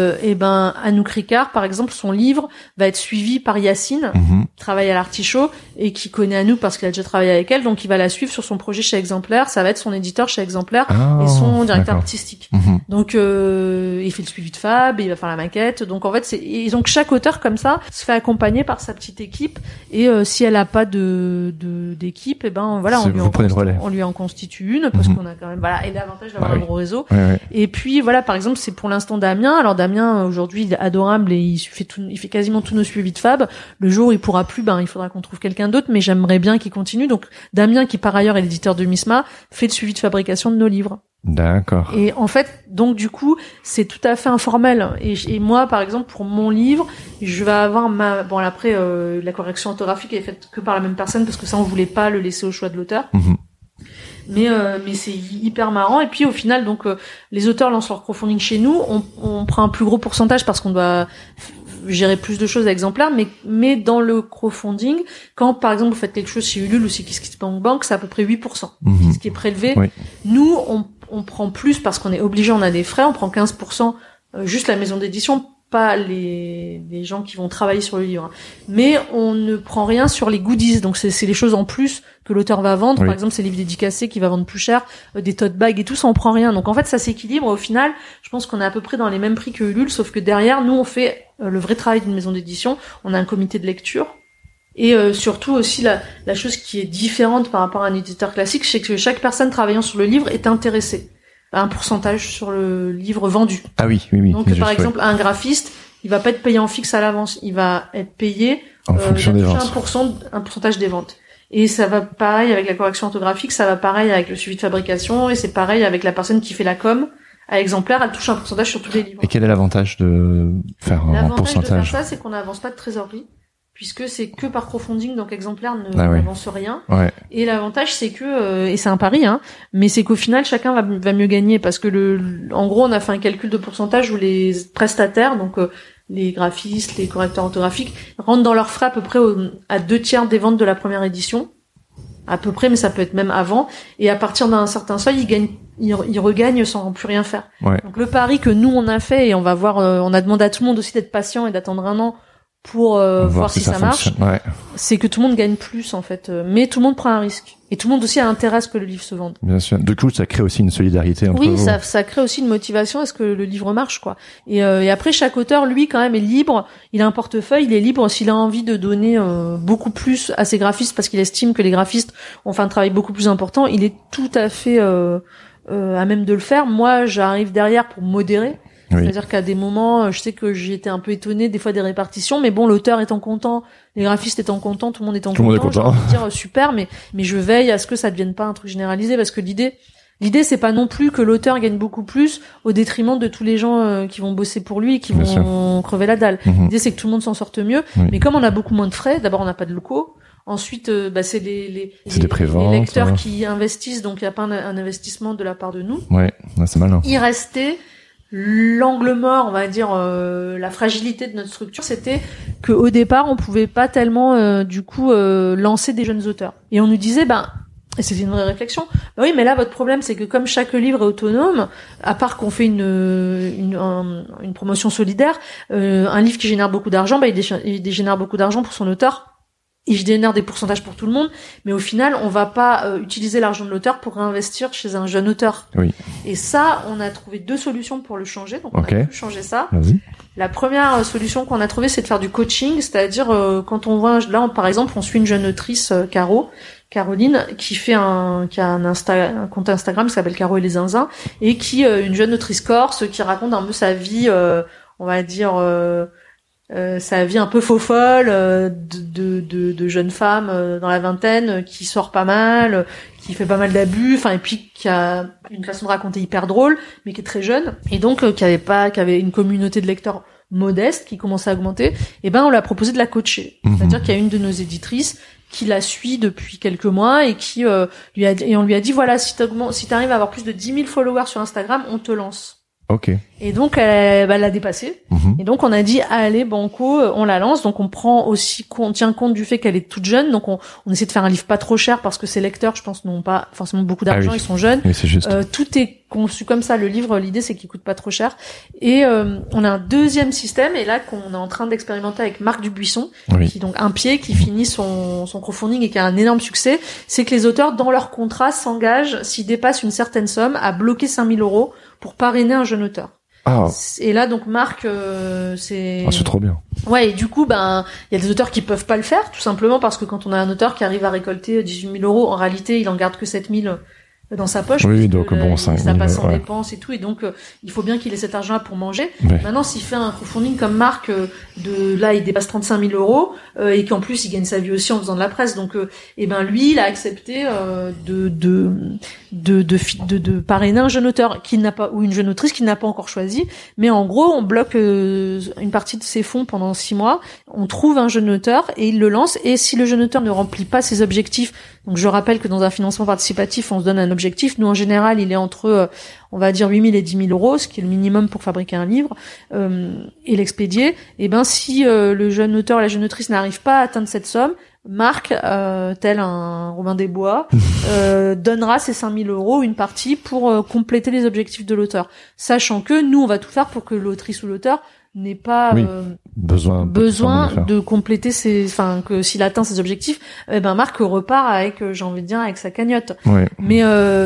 Anouk Ricard par exemple, son livre va être suivi par Yacine, qui travaille à l'Artichaut, et qui connaît Anouk parce qu'il a déjà travaillé avec elle, donc il va la suivre sur son projet chez Exemplaire. Ça va être son éditeur chez Exemplaire et son directeur artistique. Donc il fait le suivi de fab, il va faire la maquette. Donc en fait et donc chaque auteur comme ça se fait accompagner par sa petite équipe, et si elle a pas d'équipe, et ben voilà, on lui en constitue une, parce qu'on a quand même et l'avantage d'avoir un gros réseau. Et puis voilà, par exemple, c'est pour l'instant Damien. Alors Damien aujourd'hui il est adorable et il fait quasiment tous nos suivis de fab. Le jour où il pourra plus, il faudra qu'on trouve quelqu'un d'autre, mais j'aimerais bien qu'il continue. Donc Damien, qui par ailleurs est l'éditeur de Misma, fait le suivi de fabrication de nos livres.
D'accord.
Et en fait, donc du coup, c'est tout à fait informel. Et moi, par exemple, pour mon livre, je vais avoir après la correction orthographique est faite que par la même personne, parce que ça on voulait pas le laisser au choix de l'auteur. Mais c'est hyper marrant. Et puis au final, donc les auteurs lancent leur crowdfunding chez nous. On prend un plus gros pourcentage parce qu'on doit gérer plus de choses à Exemplaire, mais dans le crowdfunding, quand par exemple vous faites quelque chose chez Ulule ou chez KissKissBankBank, c'est à peu près 8%, ce qui est prélevé. Nous, on prend plus parce qu'on est obligé, on a des frais, on prend 15%, juste la maison d'édition, pas les gens qui vont travailler sur le livre. Mais on ne prend rien sur les goodies, donc c'est les choses en plus que l'auteur va vendre. Par exemple, ces livres dédicacés qui va vendre plus cher, des tote bags et tout, ça on prend rien. Donc en fait, ça s'équilibre. Au final, je pense qu'on est à peu près dans les mêmes prix que Ulule, sauf que derrière, nous on fait le vrai travail d'une maison d'édition. On a un comité de lecture. Et surtout aussi la chose qui est différente par rapport à un éditeur classique, c'est que chaque personne travaillant sur le livre est intéressée à un pourcentage sur le livre vendu.
Ah oui.
Donc par exemple, un graphiste, il va pas être payé en fixe à l'avance, il va être payé
en fonction des ventes.
un pourcentage des ventes. Et ça va pareil avec la correction orthographique, ça va pareil avec le suivi de fabrication, et c'est pareil avec la personne qui fait la com. À Exemplaire, elle touche un pourcentage sur tous les livres.
Et quel est l'avantage de faire un pourcentage?
L'avantage de faire ça, c'est qu'on n'avance pas de trésorerie, puisque c'est que par crowdfunding, donc Exemplaire n'avance rien. Et l'avantage, c'est que, et c'est un pari, mais c'est qu'au final, chacun va mieux gagner, parce que en gros, on a fait un calcul de pourcentage où les prestataires, donc les graphistes, les correcteurs orthographiques, rentrent dans leurs frais à peu près à 2/3 des ventes de la première édition. À peu près, mais ça peut être même avant. Et à partir d'un certain seuil, ils regagnent sans plus rien faire. Donc le pari que nous on a fait, et on va voir, on a demandé à tout le monde aussi d'être patient et d'attendre un an pour voir si ça marche. C'est que tout le monde gagne plus en fait, mais tout le monde prend un risque. Et tout le monde aussi a intérêt à ce que le livre se vende.
Bien sûr. Du coup, ça crée aussi une solidarité entre vous.
Oui, ça crée aussi une motivation à ce que le livre marche, quoi. Et après, chaque auteur, lui, quand même, est libre. Il a un portefeuille, il est libre s'il a envie de donner beaucoup plus à ses graphistes parce qu'il estime que les graphistes ont fait un travail beaucoup plus important. Il est tout à fait à même de le faire. Moi, j'arrive derrière pour modérer. C'est-à-dire qu'à des moments, je sais que j'ai été un peu étonnée des fois des répartitions, mais bon, l'auteur étant content, les graphistes étant contents, tout le monde étant content, j'ai envie de dire super, mais je veille à ce que ça devienne pas un truc généralisé, parce que l'idée c'est pas non plus que l'auteur gagne beaucoup plus au détriment de tous les gens qui vont bosser pour lui et qui vont crever la dalle. L'idée c'est que tout le monde s'en sorte mieux, mais comme on a beaucoup moins de frais, d'abord on n'a pas de locaux. Ensuite, c'est les lecteurs qui investissent, donc il n'y a pas un investissement de la part de nous.
C'est malin.
Il restait l'angle mort, on va dire, la fragilité de notre structure, c'était que au départ, on pouvait pas tellement, lancer des jeunes auteurs. Et on nous disait, et c'était une vraie réflexion, oui, mais là, votre problème, c'est que comme chaque livre est autonome, à part qu'on fait une promotion solidaire, un livre qui génère beaucoup d'argent, il génère beaucoup d'argent pour son auteur. Il génère des pourcentages pour tout le monde, mais au final, on va pas utiliser l'argent de l'auteur pour réinvestir chez un jeune auteur. Et ça, on a trouvé 2 solutions pour le changer, donc on a pu changer ça. La première solution qu'on a trouvée, c'est de faire du coaching, c'est-à-dire quand on voit, là, par exemple, on suit une jeune autrice, Caroline, qui a un compte Instagram qui s'appelle Caro et les zinzins, et qui une jeune autrice corse qui raconte un peu sa vie, on va dire sa vie un peu faux folle de jeune femme dans la vingtaine qui sort pas mal, qui fait pas mal d'abus, et puis qui a une façon de raconter hyper drôle, mais qui est très jeune, et donc qui avait une communauté de lecteurs modeste qui commençait à augmenter. Et on lui a proposé de la coacher, c'est-à-dire qu'il y a une de nos éditrices qui la suit depuis quelques mois et qui on lui a dit voilà, si t'arrives à avoir plus de 10 000 followers sur Instagram, on te lance.
Ok.
Et donc elle l'a dépassé. Et donc on a dit allez banco, on la lance. Donc on tient compte du fait qu'elle est toute jeune. Donc on essaie de faire un livre pas trop cher parce que ses lecteurs, je pense, n'ont pas forcément beaucoup d'argent, ils sont jeunes.
Oui, c'est juste.
Tout est conçu comme ça. Le livre, l'idée c'est qu'il coûte pas trop cher. Et on a un deuxième système et là qu'on est en train d'expérimenter avec Marc Dubuisson, qui donc un pied qui finit son crowdfunding et qui a un énorme succès. C'est que les auteurs dans leur contrat s'engagent s'ils dépassent une certaine somme à bloquer 5 000 € pour parrainer un jeune auteur.
Ah.
Et là donc Marc c'est
trop bien.
Ouais, et du coup il y a des auteurs qui peuvent pas le faire tout simplement parce que quand on a un auteur qui arrive à récolter 18 000 €, en réalité il en garde que 7 000 dans sa poche.
Oui, donc bon, ça
passe en dépenses et tout, et donc il faut bien qu'il ait cet argent-là pour manger. Ouais. Maintenant, s'il fait un crowdfunding comme Marc, là, il dépasse 35 000 €, et qu'en plus il gagne sa vie aussi en faisant de la presse, donc lui, il a accepté de parrainer un jeune auteur qui n'a pas ou une jeune autrice qui n'a pas encore choisi, mais en gros, on bloque une partie de ses fonds pendant 6 mois. On trouve un jeune auteur et il le lance. Et si le jeune auteur ne remplit pas ses objectifs, donc je rappelle que dans un financement participatif, on se donne un objectif. Nous, en général, il est entre, on va dire 8 000 et 10 000 €, ce qui est le minimum pour fabriquer un livre et l'expédier. Et si le jeune auteur, la jeune autrice n'arrive pas à atteindre cette somme, Marc, tel un Robin des Bois, donnera ces 5 000 €, une partie, pour compléter les objectifs de l'auteur, sachant que nous, on va tout faire pour que l'autrice ou l'auteur n'ait pas besoin de compléter que s'il atteint ses objectifs, Marc repart avec, j'ai envie de dire, avec sa cagnotte.
Ouais.
Mais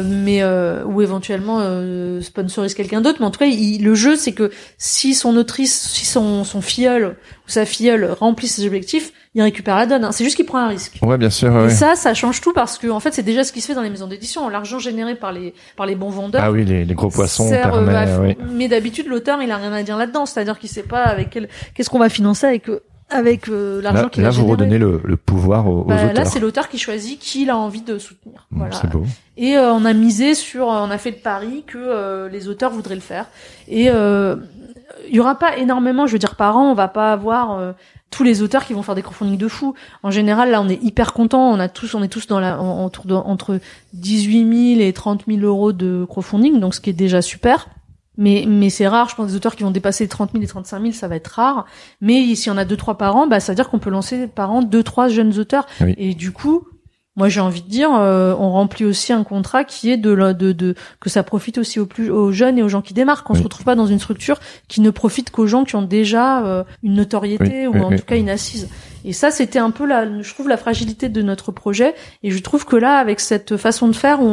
ou éventuellement sponsorise quelqu'un d'autre. Mais en tout cas, le jeu, c'est que si son autrice, si son filleul ou sa filleule remplit ses objectifs, il récupère la donne. C'est juste qu'il prend un risque.
Ouais, bien sûr.
Et ça change tout parce que en fait, c'est déjà ce qui se fait dans les maisons d'édition. L'argent généré par les bons vendeurs.
Ah oui, les gros poissons
Mais d'habitude, l'auteur, il a rien à dire là-dedans. C'est-à-dire qu'il sait pas qu'est-ce qu'on va financer avec l'argent qu'il a généré.
Là, vous redonnez le pouvoir aux auteurs.
Là, c'est l'auteur qui choisit qui il a envie de soutenir. Voilà.
C'est beau.
Et on a misé on a fait le pari que les auteurs voudraient le faire. Et il y aura pas énormément, je veux dire, par an, on va pas avoir tous les auteurs qui vont faire des crowdfunding de fou. En général, là, on est hyper contents. On est tous entre 18 000 et 30 000 € de crowdfunding, donc ce qui est déjà super. Mais c'est rare, je pense, des auteurs qui vont dépasser 30 000 et 35 000, ça va être rare. Mais si on a 2-3 par an, ça veut dire qu'on peut lancer par an 2-3 jeunes auteurs. Oui. Et du coup, moi, j'ai envie de dire, on remplit aussi un contrat qui est que ça profite aussi aux jeunes et aux gens qui démarrent, qu'on se retrouve pas dans une structure qui ne profite qu'aux gens qui ont déjà une notoriété ou en tout cas une assise. Et ça, c'était un peu je trouve la fragilité de notre projet. Et je trouve que là, avec cette façon de faire,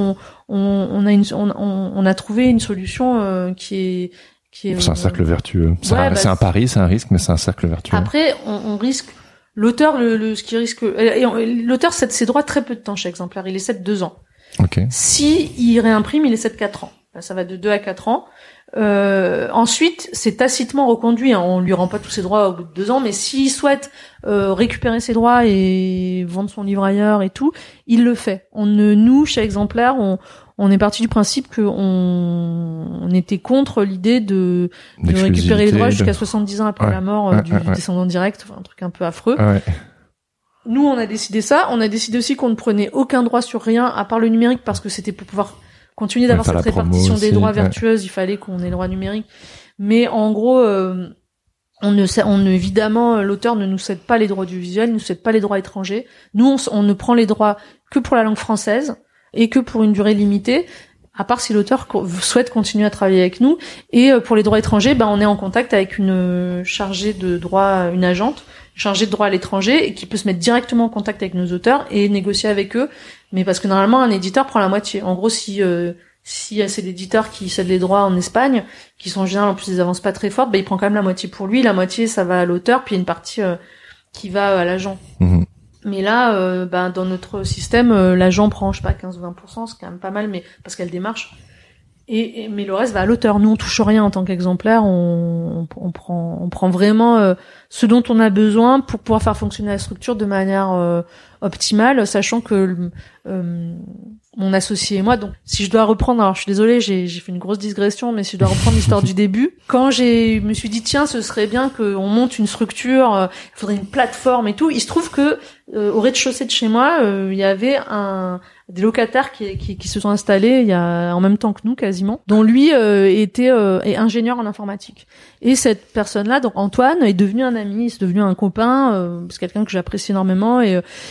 on a trouvé une solution qui est.
C'est un cercle vertueux. C'est un pari, c'est un risque, mais c'est un cercle vertueux.
Après, on risque. L'auteur, ce qui risque, l'auteur cède ses droits très peu de temps chez Exemplaire. Il les cède 2 ans.
Okay.
Si il réimprime, il les cède 4 ans. Ça va de 2 à 4 ans. Ensuite, c'est tacitement reconduit. On lui rend pas tous ses droits au bout de 2 ans, mais s'il souhaite récupérer ses droits et vendre son livre ailleurs et tout, il le fait. Nous, chez Exemplaire, on est parti du principe que on était contre l'idée de récupérer les droits jusqu'à 70 ans après la mort du descendant direct, un truc un peu affreux.
Ouais.
Nous, on a décidé ça. On a décidé aussi qu'on ne prenait aucun droit sur rien à part le numérique parce que c'était pour pouvoir continuer d'avoir cette répartition des droits vertueuse. Il fallait qu'on ait le droit numérique. Mais en gros, évidemment, l'auteur ne nous cède pas les droits du visuel, ne nous cède pas les droits étrangers. Nous, on ne prend les droits que pour la langue française et que pour une durée limitée, à part si l'auteur souhaite continuer à travailler avec nous. Et pour les droits étrangers, on est en contact avec une chargée de droit, une agente chargée de droit à l'étranger, et qui peut se mettre directement en contact avec nos auteurs et négocier avec eux. Mais parce que normalement, un éditeur prend la moitié. En gros, si c'est l'éditeur qui cède les droits en Espagne, qui sont en général en plus des avances pas très fortes, il prend quand même la moitié pour lui, la moitié ça va à l'auteur, puis il y a une partie qui va à l'agent. Mmh. Mais là, dans notre système, l'agent prend, 15 ou 20%, c'est quand même pas mal, mais parce qu'elle démarche. Mais le reste va à l'auteur. Nous, on touche rien en tant qu'exemplaire. On prend vraiment ce dont on a besoin pour pouvoir faire fonctionner la structure de manière optimale, sachant que mon associé et moi. Donc, si je dois reprendre, alors je suis désolée, j'ai fait une grosse digression, mais si je dois reprendre l'histoire du début, quand je me suis dit tiens, ce serait bien qu'on monte une structure, il faudrait une plateforme et tout. Il se trouve que au rez-de-chaussée de chez moi, il y avait des locataires qui se sont installés il y a en même temps que nous quasiment, dont lui est ingénieur en informatique. Et cette personne-là, donc Antoine, est devenu un ami, c'est devenu un copain, c'est quelqu'un que j'apprécie énormément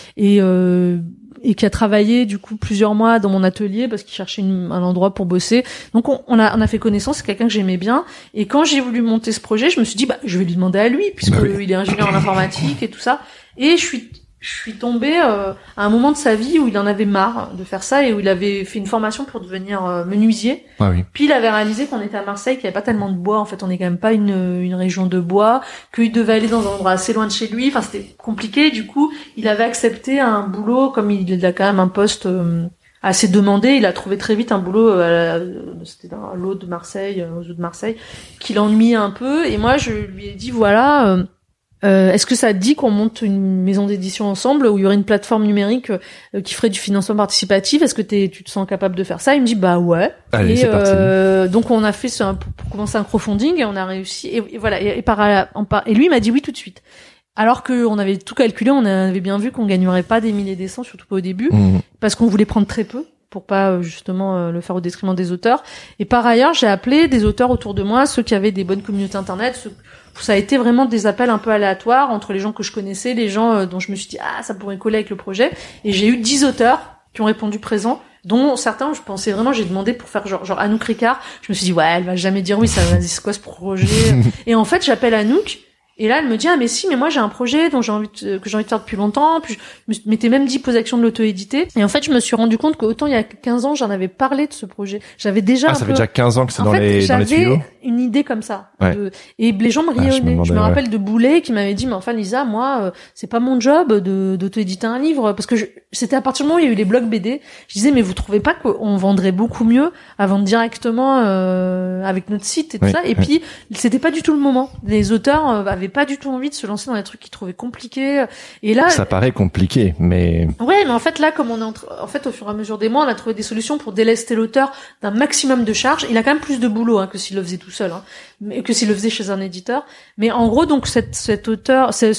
et qui a travaillé du coup plusieurs mois dans mon atelier parce qu'il cherchait un endroit pour bosser. Donc on a fait connaissance, c'est quelqu'un que j'aimais bien. Et quand j'ai voulu monter ce projet, je me suis dit je vais lui demander à lui puisque il est ingénieur en informatique et tout ça. Et je suis tombée à un moment de sa vie où il en avait marre de faire ça et où il avait fait une formation pour devenir menuisier.
Ah oui.
Puis il avait réalisé qu'on était à Marseille, qu'il n'y avait pas tellement de bois. En fait, on n'est quand même pas une région de bois, qu'il devait aller dans un endroit assez loin de chez lui. Enfin, c'était compliqué. Du coup, il avait accepté un boulot, comme il a quand même un poste assez demandé. Il a trouvé très vite un boulot, c'était dans l'eau de Marseille, aux eaux de Marseille, qui l'ennuyait un peu. Et moi, je lui ai dit, voilà... est-ce que ça te dit qu'on monte une maison d'édition ensemble où il y aurait une plateforme numérique qui ferait du financement participatif? Est-ce que tu te sens capable de faire ça? Il me dit bah ouais.
Allez, c'est parti.
Donc on a fait pour commencer un crowdfunding et on a réussi et voilà et lui il m'a dit oui tout de suite. Alors que on avait tout calculé, on avait bien vu qu'on gagnerait pas des milliers et des cents, surtout pas au début, parce qu'on voulait prendre très peu pour pas justement le faire au détriment des auteurs. Et par ailleurs, j'ai appelé des auteurs autour de moi, ceux qui avaient des bonnes communautés internet. Ça a été vraiment des appels un peu aléatoires entre les gens que je connaissais, les gens dont je me suis dit ça pourrait coller avec le projet. Et j'ai eu 10 auteurs qui ont répondu présent, dont certains je pensais vraiment, j'ai demandé pour faire genre Anouk Ricard. Je me suis dit ouais, elle va jamais dire oui, ça va dire c'est quoi ce projet. Et en fait, j'appelle Anouk. Et là, elle me dit mais si, mais moi j'ai un projet dont que j'ai envie de faire depuis longtemps. Puis je me m'étais même dit possession de l'auto-édité. Et en fait, je me suis rendu compte qu'autant il y a 15 ans, j'en avais parlé de ce projet. J'avais déjà
ça fait déjà 15 ans que c'est dans les tuyaux.
J'avais une idée comme ça.
Ouais.
Et les gens me riaient au nez. Je me rappelle de Boulet qui m'avait dit mais enfin Lisa, moi c'est pas mon job d'auto-éditer un livre parce que c'était à partir du moment où il y a eu les blogs BD. Je disais mais vous trouvez pas qu'on vendrait beaucoup mieux à vendre directement avec notre site et tout ça. Et puis c'était pas du tout le moment. Les auteurs avaient pas du tout envie de se lancer dans des trucs qu'ils trouvaient compliqués. Et là,
ça paraît compliqué, mais
ouais, mais en fait là, comme on est en fait au fur et à mesure des mois, on a trouvé des solutions pour délester l'auteur d'un maximum de charges. Il a quand même plus de boulot que s'il le faisait tout seul, mais que s'il le faisait chez un éditeur. Mais en gros, donc cet auteur, ces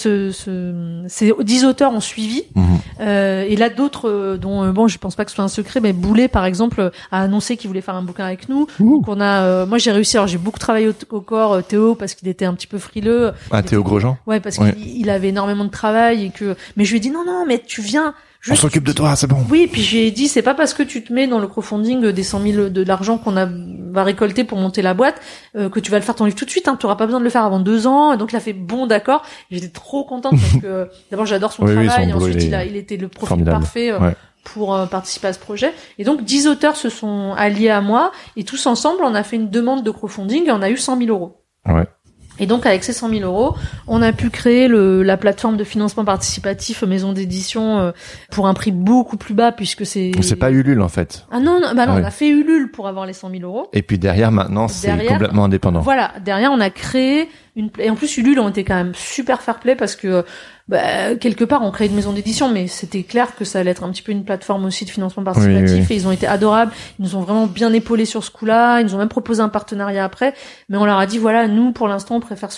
10 auteurs ont suivi. Et là, d'autres dont je pense pas que ce soit un secret, mais Boulet par exemple a annoncé qu'il voulait faire un bouquin avec nous. Donc on a, moi j'ai réussi. Alors j'ai beaucoup travaillé au corps Théo parce qu'il était un petit peu frileux.
Théo Grosjean.
Ouais, parce qu'il avait énormément de travail et mais je lui ai dit non, mais tu viens.
On s'occupe de toi, c'est bon.
Oui, puis je lui ai dit, c'est pas parce que tu te mets dans le crowdfunding des 100 000 de l'argent va récolter pour monter la boîte, que tu vas le faire ton livre tout de suite, tu auras pas besoin de le faire avant 2 ans. Et donc il a fait bon, d'accord. J'étais trop contente parce que d'abord j'adore son travail, et ensuite il était le profil parfait pour participer à ce projet. Et donc 10 auteurs se sont alliés à moi et tous ensemble on a fait une demande de crowdfunding et on a eu 100 000 euros.
Ouais.
Et donc avec ces 100 000 euros, on a pu créer la plateforme de financement participatif maison d'édition pour un prix beaucoup plus bas puisque c'est
pas Ulule en fait.
Ah non, on a fait Ulule pour avoir les 100 000 euros.
Et puis derrière maintenant c'est complètement indépendant.
Voilà, derrière on a créé et en plus Ulule ont été quand même super fair-play parce que quelque part on crée une maison d'édition mais c'était clair que ça allait être un petit peu une plateforme aussi de financement participatif et ils ont été adorables, ils nous ont vraiment bien épaulés sur ce coup-là, ils nous ont même proposé un partenariat après, mais on leur a dit voilà, nous pour l'instant on préfère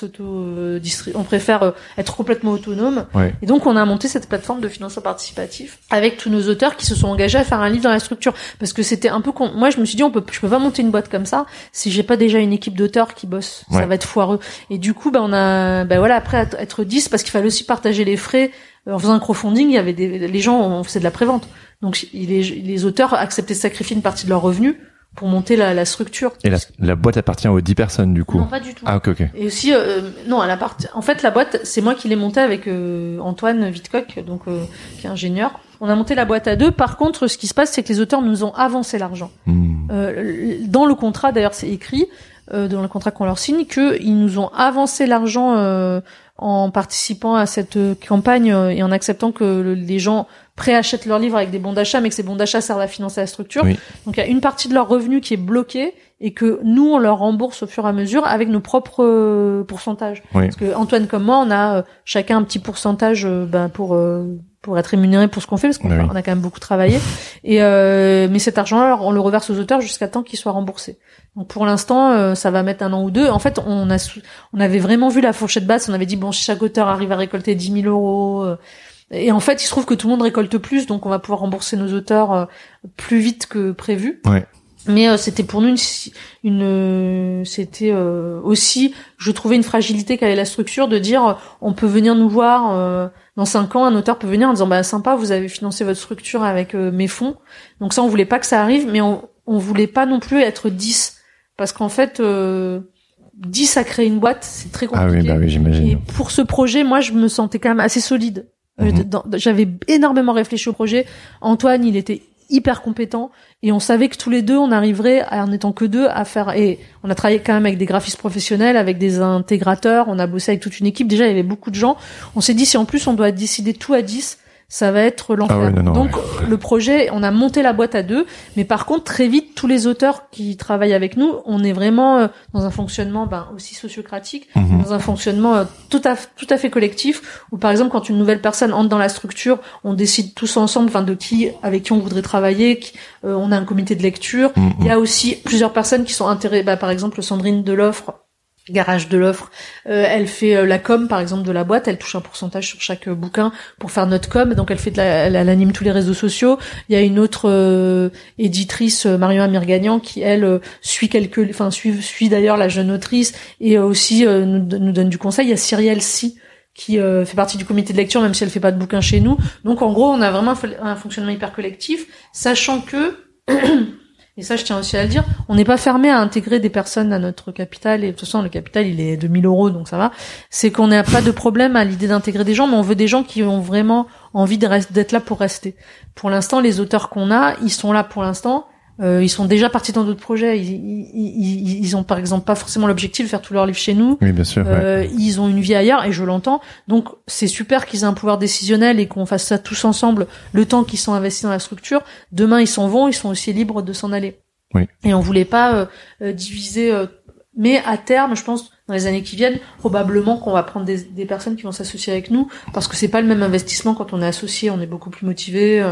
on préfère être complètement autonome et donc on a monté cette plateforme de financement participatif avec tous nos auteurs qui se sont engagés à faire un livre dans la structure parce que c'était un peu moi je me suis dit je peux pas monter une boîte comme ça si j'ai pas déjà une équipe d'auteurs qui bosse, ça va être foireux. Et du coup on a après être 10 parce qu'il fallait aussi partager les frais en faisant un crowdfunding, il y avait les gens on faisait de la prévente. Donc les auteurs acceptaient de sacrifier une partie de leurs revenus pour monter la structure. Et
la boîte appartient aux 10 personnes du coup.
Non, pas du tout.
Ah OK.
Et aussi non, en fait la boîte, c'est moi qui l'ai montée avec Antoine Wittcock donc qui est ingénieur. On a monté la boîte à 2. Par contre, ce qui se passe c'est que les auteurs nous ont avancé l'argent. Dans le contrat d'ailleurs, c'est écrit dans le contrat qu'on leur signe qu'ils nous ont avancé l'argent en participant à cette campagne et en acceptant que les gens préachètent leurs livres avec des bons d'achat, mais que ces bons d'achat servent à financer la structure. Oui. Donc il y a une partie de leur revenu qui est bloquée et que nous on leur rembourse au fur et à mesure avec nos propres pourcentages. Oui. Parce que Antoine comme moi, on a chacun un petit pourcentage pour pour être rémunéré pour ce qu'on fait, parce qu'on on a quand même beaucoup travaillé. Et mais cet argent-là, on le reverse aux auteurs jusqu'à temps qu'il soit remboursé. Donc pour l'instant, ça va mettre 1 an ou 2. En fait, on avait vraiment vu la fourchette basse. On avait dit bon, si chaque auteur arrive à récolter 10 000 euros. Et en fait, il se trouve que tout le monde récolte plus, donc on va pouvoir rembourser nos auteurs plus vite que prévu.
Ouais.
Mais c'était pour nous c'était aussi, je trouvais une fragilité qu'avait la structure de dire on peut venir nous voir dans 5 ans, un auteur peut venir en disant bah sympa, vous avez financé votre structure avec mes fonds. Donc ça, on voulait pas que ça arrive, mais on voulait pas non plus être 10 parce qu'en fait 10 à créer une boîte, c'est très compliqué.
Ah oui, bah oui, j'imagine.
Et pour ce projet, moi je me sentais quand même assez solide. J'avais énormément réfléchi au projet. Antoine, il était hyper compétent et on savait que tous les deux on arriverait en étant que deux à faire, et on a travaillé quand même avec des graphistes professionnels, avec des intégrateurs, on a bossé avec toute une équipe, déjà il y avait beaucoup de gens, on s'est dit si en plus on doit décider tout à 10, ça va être l'enfer.
Ah ouais, non,
donc le projet, on a monté la boîte à 2, mais par contre très vite tous les auteurs qui travaillent avec nous, on est vraiment dans un fonctionnement aussi sociocratique, dans un fonctionnement tout à fait collectif, où par exemple quand une nouvelle personne entre dans la structure, on décide tous ensemble de avec qui on voudrait travailler, on a un comité de lecture. Il y a aussi plusieurs personnes qui sont intéressées, par exemple Sandrine Deloffre, Garage de l'offre, elle fait la com par exemple de la boîte, elle touche un pourcentage sur chaque bouquin pour faire notre com, donc elle anime tous les réseaux sociaux. Il y a une autre éditrice, Marion Amirgagnan, qui elle suit d'ailleurs la jeune autrice et aussi nous donne du conseil. Il y a Cyrielle Si qui fait partie du comité de lecture, même si elle fait pas de bouquins chez nous. Donc en gros, on a vraiment un fonctionnement hyper collectif, sachant que et ça, je tiens aussi à le dire, on n'est pas fermé à intégrer des personnes à notre capital, et de toute façon, le capital, il est de 1 000 euros, donc ça va. C'est qu'on n'a pas de problème à l'idée d'intégrer des gens, mais on veut des gens qui ont vraiment envie d'être là pour rester. Pour l'instant, les auteurs qu'on a, ils sont là pour l'instant. Ils sont déjà partis dans d'autres projets. Ils ont par exemple pas forcément l'objectif de faire tous leurs livres chez nous.
Oui, bien sûr.
Ils ont une vie ailleurs et je l'entends. Donc c'est super qu'ils aient un pouvoir décisionnel et qu'on fasse ça tous ensemble le temps qu'ils sont investis dans la structure. Demain ils s'en vont, ils sont aussi libres de s'en aller.
Oui.
Et on voulait pas diviser. Mais à terme, je pense, dans les années qui viennent, probablement qu'on va prendre des personnes qui vont s'associer avec nous parce que c'est pas le même investissement quand on est associé. On est beaucoup plus motivé.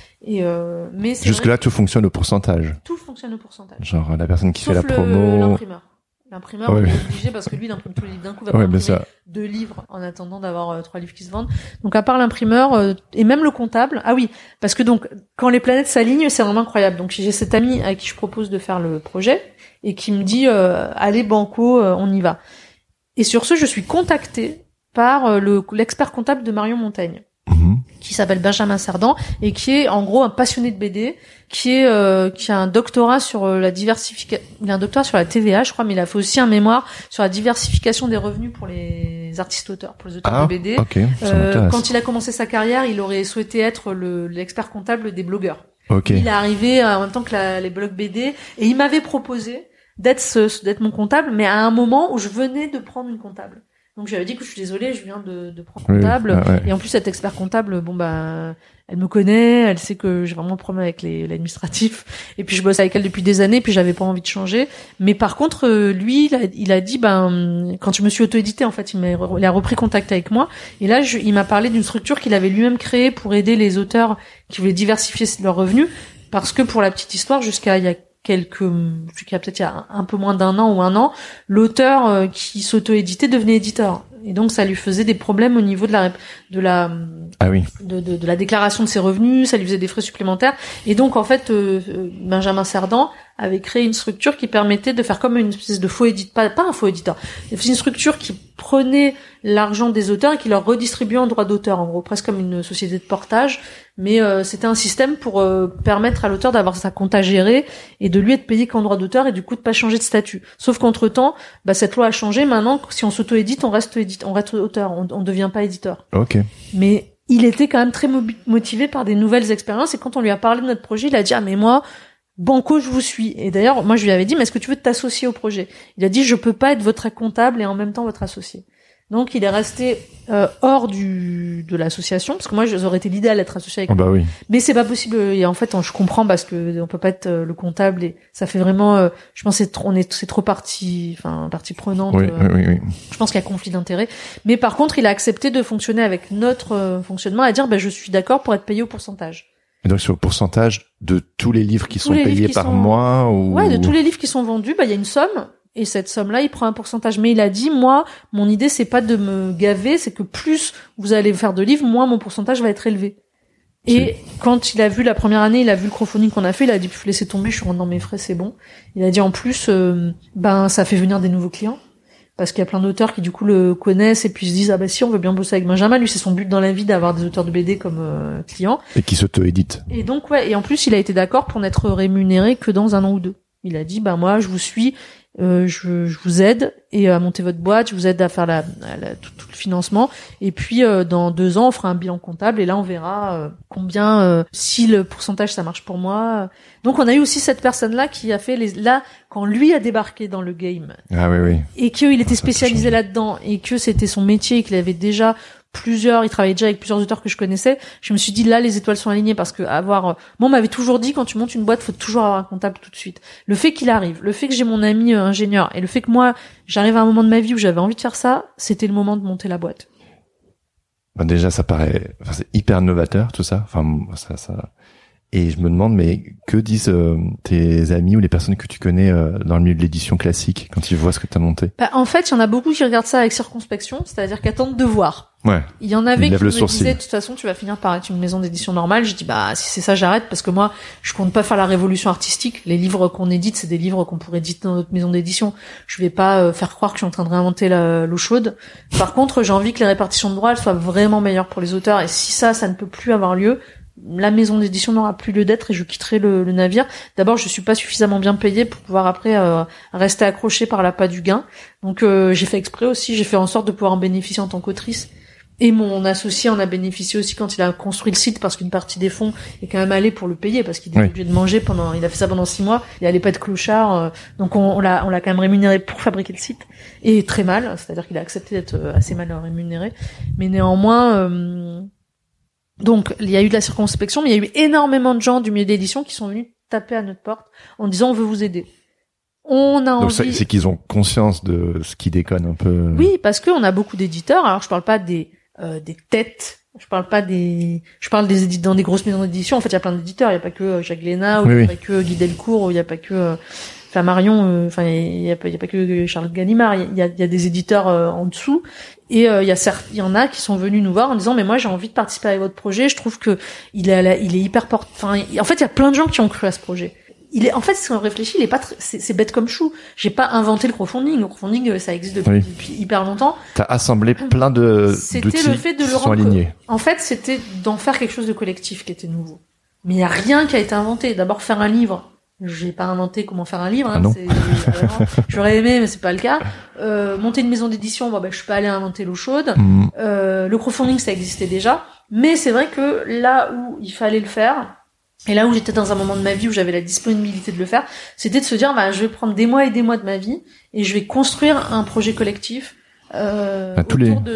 Mais
jusque-là, tout fonctionne au pourcentage.
Tout fonctionne au pourcentage.
Genre la personne qui
sauf
fait la promo.
L'imprimeur, on est obligé parce que lui, il imprime tous les livres d'un coup. Il va pas imprimer 2 livres en attendant d'avoir 3 livres qui se vendent. Donc, à part l'imprimeur et même le comptable. Ah oui, parce que donc, quand les planètes s'alignent, c'est vraiment incroyable. Donc, j'ai cet ami à qui je propose de faire le projet et qui me dit allez banco, on y va. Et sur ce, je suis contactée par l'expert comptable de Marion Montaigne. Qui s'appelle Benjamin Cerdan et qui est en gros un passionné de BD, qui a un doctorat sur la diversification, il a un doctorat sur la TVA, je crois, mais il a fait aussi un mémoire sur la diversification des revenus pour les artistes auteurs, pour les auteurs de BD.
Okay.
Quand il a commencé sa carrière, il aurait souhaité être l'expert comptable des blogueurs.
Okay.
Il est arrivé en même temps que les blogs BD et il m'avait proposé d'être mon comptable, mais à un moment où je venais de prendre une comptable. Donc j'avais dit que je suis désolée, je viens de prendre comptable. Et en plus cette expert comptable, elle me connaît, elle sait que j'ai vraiment un problème avec l'administratif. Et puis je bosse avec elle depuis des années, puis j'avais pas envie de changer. Mais par contre, lui, il a dit, quand je me suis auto-édité, en fait, il a repris contact avec moi. Et là, il m'a parlé d'une structure qu'il avait lui-même créée pour aider les auteurs qui voulaient diversifier leurs revenus. Parce que pour la petite histoire, jusqu'à il y a peut-être il y a un peu moins d'1 an ou 1 an, l'auteur qui s'auto-éditait devenait éditeur. Et donc ça lui faisait des problèmes au niveau de la déclaration de ses revenus, ça lui faisait des frais supplémentaires. Et donc en fait, Benjamin Cerdan avait créé une structure qui permettait de faire comme une espèce de faux éditeur, pas un faux éditeur, c'est une structure qui prenait l'argent des auteurs et qui leur redistribuait en droit d'auteur, en gros, presque comme une société de portage. Mais c'était un système pour permettre à l'auteur d'avoir sa compta gérée et de lui être payé qu'en droit d'auteur et du coup de pas changer de statut. Sauf qu'entre-temps, cette loi a changé. Maintenant, si on s'auto-édite, on reste auteur, on devient pas éditeur.
Ok.
Mais il était quand même très motivé par des nouvelles expériences et quand on lui a parlé de notre projet, il a dit mais moi, banco, je vous suis. Et d'ailleurs, moi je lui avais dit mais est-ce que tu veux t'associer au projet? Il a dit je peux pas être votre comptable et en même temps votre associé. Donc il est resté hors de l'association, parce que moi j'aurais été l'idéal d'être associé avec lui.
Bah oui.
Mais c'est pas possible, et en fait je comprends, parce que on peut pas être le comptable, et ça fait vraiment je pense c'est trop partie prenante.
Oui.
Je pense qu'il y a conflit d'intérêts. Mais par contre, il a accepté de fonctionner avec notre fonctionnement, à dire je suis d'accord pour être payé au pourcentage.
Et donc sur le pourcentage de tous les livres qui sont payés par mois ou...
Ouais, de tous les livres qui sont vendus, il y a une somme. Et cette somme-là, il prend un pourcentage. Mais il a dit, moi, mon idée, c'est pas de me gaver, c'est que plus vous allez faire de livres, moins mon pourcentage va être élevé. Et quand il a vu la première année, il a vu le crowdfunding qu'on a fait, il a dit, laissez tomber, je suis rentré dans mes frais, c'est bon. Il a dit, en plus, ça fait venir des nouveaux clients. Parce qu'il y a plein d'auteurs qui, du coup, le connaissent et puis se disent, si, on veut bien bosser avec Benjamin. Lui, c'est son but dans la vie d'avoir des auteurs de BD comme clients.
Et qui s'auto-éditent.
Et donc, et en plus, il a été d'accord pour n'être rémunéré que dans 1 an ou 2. Il a dit, moi, je vous suis, je vous aide et à monter votre boîte, je vous aide à faire tout le financement, et puis dans 2 ans on fera un bilan comptable et là on verra combien, si le pourcentage ça marche pour moi. Donc on a eu aussi cette personne là qui a fait quand lui a débarqué dans le game, et qu'il était spécialisé là-dedans et que c'était son métier et qu'il avait déjà il travaillait déjà avec plusieurs auteurs que je connaissais. Je me suis dit, là, les étoiles sont alignées, parce que moi, on m'avait toujours dit, quand tu montes une boîte, faut toujours avoir un comptable tout de suite. Le fait qu'il arrive, le fait que j'ai mon ami ingénieur, et le fait que moi, j'arrive à un moment de ma vie où j'avais envie de faire ça, c'était le moment de monter la boîte.
Déjà, c'est hyper novateur, tout ça. Et je me demande, mais que disent tes amis ou les personnes que tu connais dans le milieu de l'édition classique quand ils voient ce que tu as monté?
En fait, il y en a beaucoup qui regardent ça avec circonspection, c'est-à-dire qui attendent de voir.
Ouais.
Il y en avait qui me disaient, de toute façon, tu vas finir par être une maison d'édition normale. Je dis, si c'est ça, j'arrête, parce que moi, je compte pas faire la révolution artistique. Les livres qu'on édite, c'est des livres qu'on pourrait éditer dans notre maison d'édition. Je vais pas faire croire que je suis en train de réinventer l'eau chaude. Par contre, j'ai envie que les répartitions de droits, elles soient vraiment meilleures pour les auteurs. Et si ça ne peut plus avoir lieu, la maison d'édition n'aura plus lieu d'être et je quitterai le navire. D'abord, je suis pas suffisamment bien payée pour pouvoir après rester accrochée par l'appât du gain. Donc j'ai fait exprès aussi, j'ai fait en sorte de pouvoir en bénéficier en tant qu'autrice. Et mon associé en a bénéficié aussi quand il a construit le site, parce qu'une partie des fonds est quand même allée pour le payer, parce qu'il était obligé de manger il a fait ça pendant 6 mois, il allait pas être clochard, donc on l'a quand même rémunéré pour fabriquer le site, et très mal, c'est-à-dire qu'il a accepté d'être assez mal rémunéré, mais néanmoins, donc il y a eu de la circonspection, mais il y a eu énormément de gens du milieu d'édition qui sont venus taper à notre porte en disant on veut vous aider. On a envie.
Donc c'est qu'ils ont conscience de ce qui déconne un peu.
Oui, parce que on a beaucoup d'éditeurs. Alors je parle pas des têtes. Je parle des éditeurs dans des grosses maisons d'édition. En fait, il y a plein d'éditeurs. Il y a pas que Jacques Glénat, ou il y a pas que Guy Delcourt, ou il y a pas que Flammarion. Il y a pas que Charles Gallimard. Il y a des éditeurs en dessous. Et il y en a qui sont venus nous voir en disant, mais moi j'ai envie de participer à votre projet. Je trouve que il est hyper en fait, il y a plein de gens qui ont cru à ce projet. En fait, si on réfléchit, c'est bête comme chou. J'ai pas inventé le crowdfunding. Le crowdfunding, ça existe depuis hyper longtemps.
T'as assemblé plein d'outils
C'était le fait de le
sont alignés.
En fait, c'était d'en faire quelque chose de collectif qui était nouveau. Mais il y a rien qui a été inventé. D'abord, faire un livre. J'ai pas inventé comment faire un livre.
Ah non.
J'aurais aimé, mais c'est pas le cas. Monter une maison d'édition, je suis pas allée inventer l'eau chaude. Le crowdfunding, ça existait déjà. Mais c'est vrai que là où il fallait le faire, et là où j'étais dans un moment de ma vie où j'avais la disponibilité de le faire, c'était de se dire, je vais prendre des mois et des mois de ma vie et je vais construire un projet collectif autour de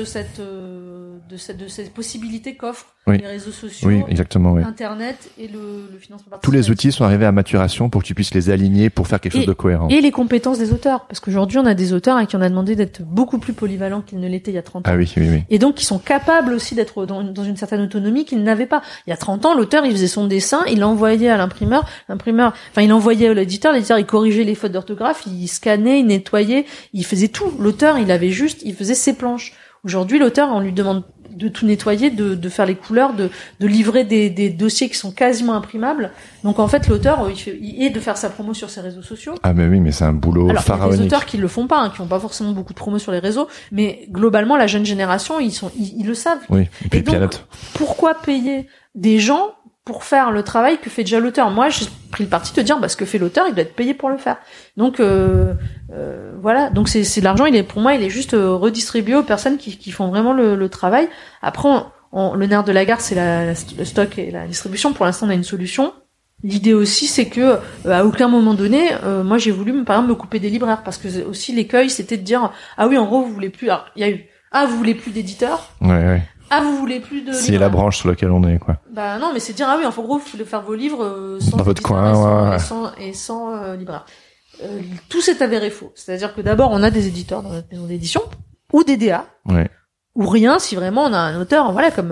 cette possibilité qu'offrent les réseaux sociaux, Internet et le financement participatif.
Tous les outils sont arrivés à maturation pour que tu puisses les aligner pour faire quelque chose de cohérent.
Et les compétences des auteurs, parce qu'aujourd'hui on a des auteurs à qui on a demandé d'être beaucoup plus polyvalents qu'ils ne l'étaient il y a 30 ans.
Ah oui.
Et donc ils sont capables aussi d'être dans une certaine autonomie qu'ils n'avaient pas. Il y a 30 ans, l'auteur il faisait son dessin, il l'envoyait à l'imprimeur, il l'envoyait à l'éditeur il corrigeait les fautes d'orthographe, il scannait, il nettoyait, il faisait tout. L'auteur il faisait ses planches. Aujourd'hui, l'auteur, on lui demande de tout nettoyer, de faire les couleurs, de livrer des dossiers qui sont quasiment imprimables. Donc en fait, l'auteur, et de faire sa promo sur ses réseaux sociaux.
Ah mais oui, mais c'est un boulot pharaonique.
Alors, il y a des auteurs qui le font pas, qui ont pas forcément beaucoup de promos sur les réseaux, mais globalement, la jeune génération, ils le savent.
Oui. Et puis
donc, pourquoi payer des gens pour faire le travail que fait déjà l'auteur? Moi, j'ai pris le parti de dire, ce que fait l'auteur, il doit être payé pour le faire. Donc, voilà. Donc, c'est l'argent, pour moi, il est juste redistribué aux personnes qui font vraiment le travail. Après, le nerf de la guerre, c'est le stock et la distribution. Pour l'instant, on a une solution. L'idée aussi, c'est que, à aucun moment donné, moi, j'ai voulu, par exemple, me couper des libraires, parce que aussi, l'écueil, c'était de dire, ah oui, en gros, vous voulez plus. Alors, il y a eu Ah, vous voulez plus d'éditeurs?
Ouais.
Ah, vous voulez plus de
C'est la branche sur laquelle on est, quoi.
Bah non, mais c'est dire, ah oui, en gros, vous voulez faire vos livres sans
dans votre coin,
et sans libraire. Tout s'est avéré faux. C'est-à-dire que d'abord, on a des éditeurs dans notre maison d'édition, ou des DA, ou rien si vraiment on a un auteur, voilà, comme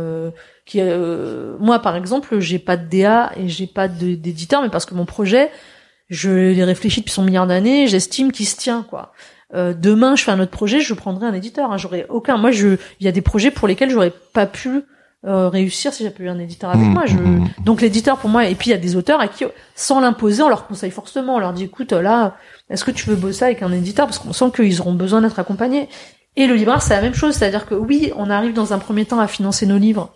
moi par exemple, j'ai pas de DA et j'ai pas d'éditeur, mais parce que mon projet, je l'ai réfléchi depuis son milliard d'années, j'estime qu'il se tient, quoi. Demain, je fais un autre projet, je prendrai un éditeur. Hein, j'aurais aucun. Moi, il y a des projets pour lesquels j'aurais pas pu réussir si j'avais pas eu un éditeur avec moi. Donc l'éditeur pour moi. Et puis il y a des auteurs à qui, sans l'imposer, on leur conseille fortement. On leur dit, écoute, là, est-ce que tu veux bosser avec un éditeur, parce qu'on sent qu'ils auront besoin d'être accompagnés. Et le libraire, c'est la même chose, c'est-à-dire que oui, on arrive dans un premier temps à financer nos livres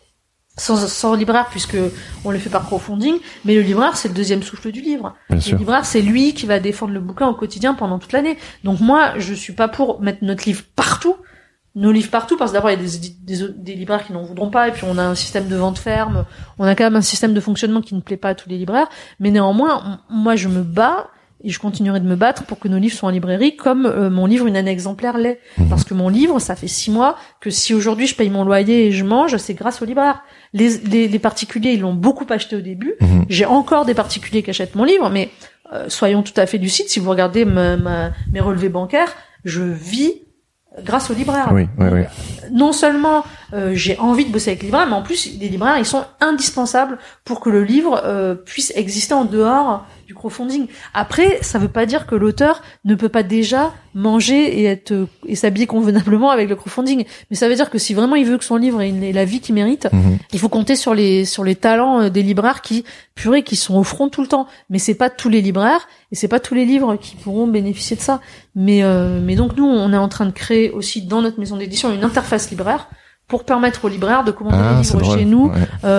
sans libraire, puisque on le fait par crowdfunding, mais le libraire, c'est le deuxième souffle du livre. Le libraire, c'est lui qui va défendre le bouquin au quotidien pendant toute l'année. Donc moi, je suis pas pour mettre notre livre partout, nos livres partout, parce que d'abord, il y a des libraires qui n'en voudront pas, et puis on a un système de vente ferme, on a quand même un système de fonctionnement qui ne plaît pas à tous les libraires, mais néanmoins, moi, je me bats, et je continuerai de me battre pour que nos livres soient en librairie comme mon livre Une année exemplaire l'est. Parce que mon livre, ça fait 6 mois que si aujourd'hui je paye mon loyer et je mange, c'est grâce au libraire. Les particuliers, ils l'ont beaucoup acheté au début. J'ai encore des particuliers qui achètent mon livre, mais soyons tout à fait lucides, si vous regardez mes relevés bancaires, je vis grâce aux libraires.
Oui.
Non seulement j'ai envie de bosser avec les libraires, mais en plus les libraires, ils sont indispensables pour que le livre puisse exister en dehors du crowdfunding. Après, ça veut pas dire que l'auteur ne peut pas déjà manger et s'habiller convenablement avec le crowdfunding. Mais ça veut dire que si vraiment il veut que son livre ait la vie qu'il mérite, il faut compter sur les talents des libraires qui sont au front tout le temps. Mais c'est pas tous les libraires et c'est pas tous les livres qui pourront bénéficier de ça. Mais donc nous, on est en train de créer aussi dans notre maison d'édition une interface libraire pour permettre aux libraires de commander les livres chez nous,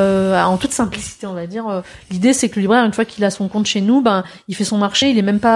en toute simplicité, on va dire. L'idée, c'est que le libraire, une fois qu'il a son compte chez nous, il fait son marché, il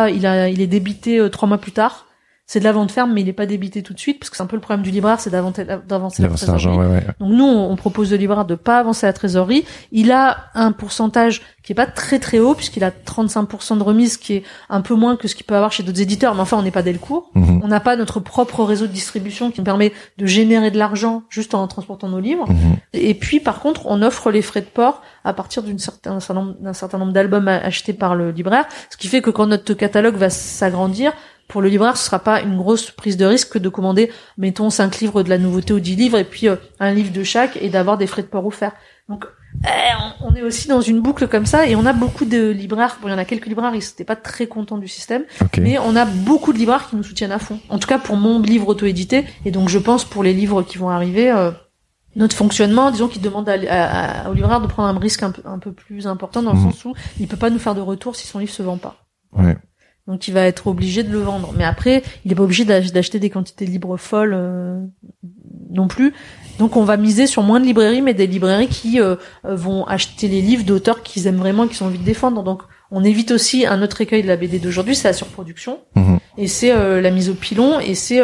est débité 3 mois plus tard. C'est de la vente ferme, mais il est pas débité tout de suite, parce que c'est un peu le problème du libraire, c'est d'avancer la trésorerie. Donc nous, on propose au libraire de pas avancer la trésorerie. Il a un pourcentage qui est pas très très haut, puisqu'il a 35% de remise, qui est un peu moins que ce qu'il peut avoir chez d'autres éditeurs, mais enfin on n'est pas Delcourt. On n'a pas notre propre réseau de distribution qui nous permet de générer de l'argent juste en transportant nos livres. Et puis par contre, on offre les frais de port à partir d'un certain nombre d'albums achetés par le libraire, ce qui fait que quand notre catalogue va s'agrandir, pour le libraire, ce sera pas une grosse prise de risque de commander, mettons, 5 livres de la nouveauté ou 10 livres, et puis un livre de chaque, et d'avoir des frais de port offerts. Donc, on est aussi dans une boucle comme ça, et on a beaucoup de libraires, il y en a quelques libraires, ils étaient pas très contents du système, mais on a beaucoup de libraires qui nous soutiennent à fond. En tout cas, pour mon livre auto-édité, et donc je pense pour les livres qui vont arriver, notre fonctionnement, disons qu'il demande au libraire de prendre un risque un peu plus important, dans le sens où il peut pas nous faire de retour si son livre se vend pas.
Ouais.
Donc il va être obligé de le vendre. Mais après, il est pas obligé d'acheter des quantités de livres folles non plus. Donc on va miser sur moins de librairies, mais des librairies qui vont acheter les livres d'auteurs qu'ils aiment vraiment, qu'ils ont envie de défendre. Donc on évite aussi un autre écueil de la BD d'aujourd'hui, c'est la surproduction. Et c'est la mise au pilon, et c'est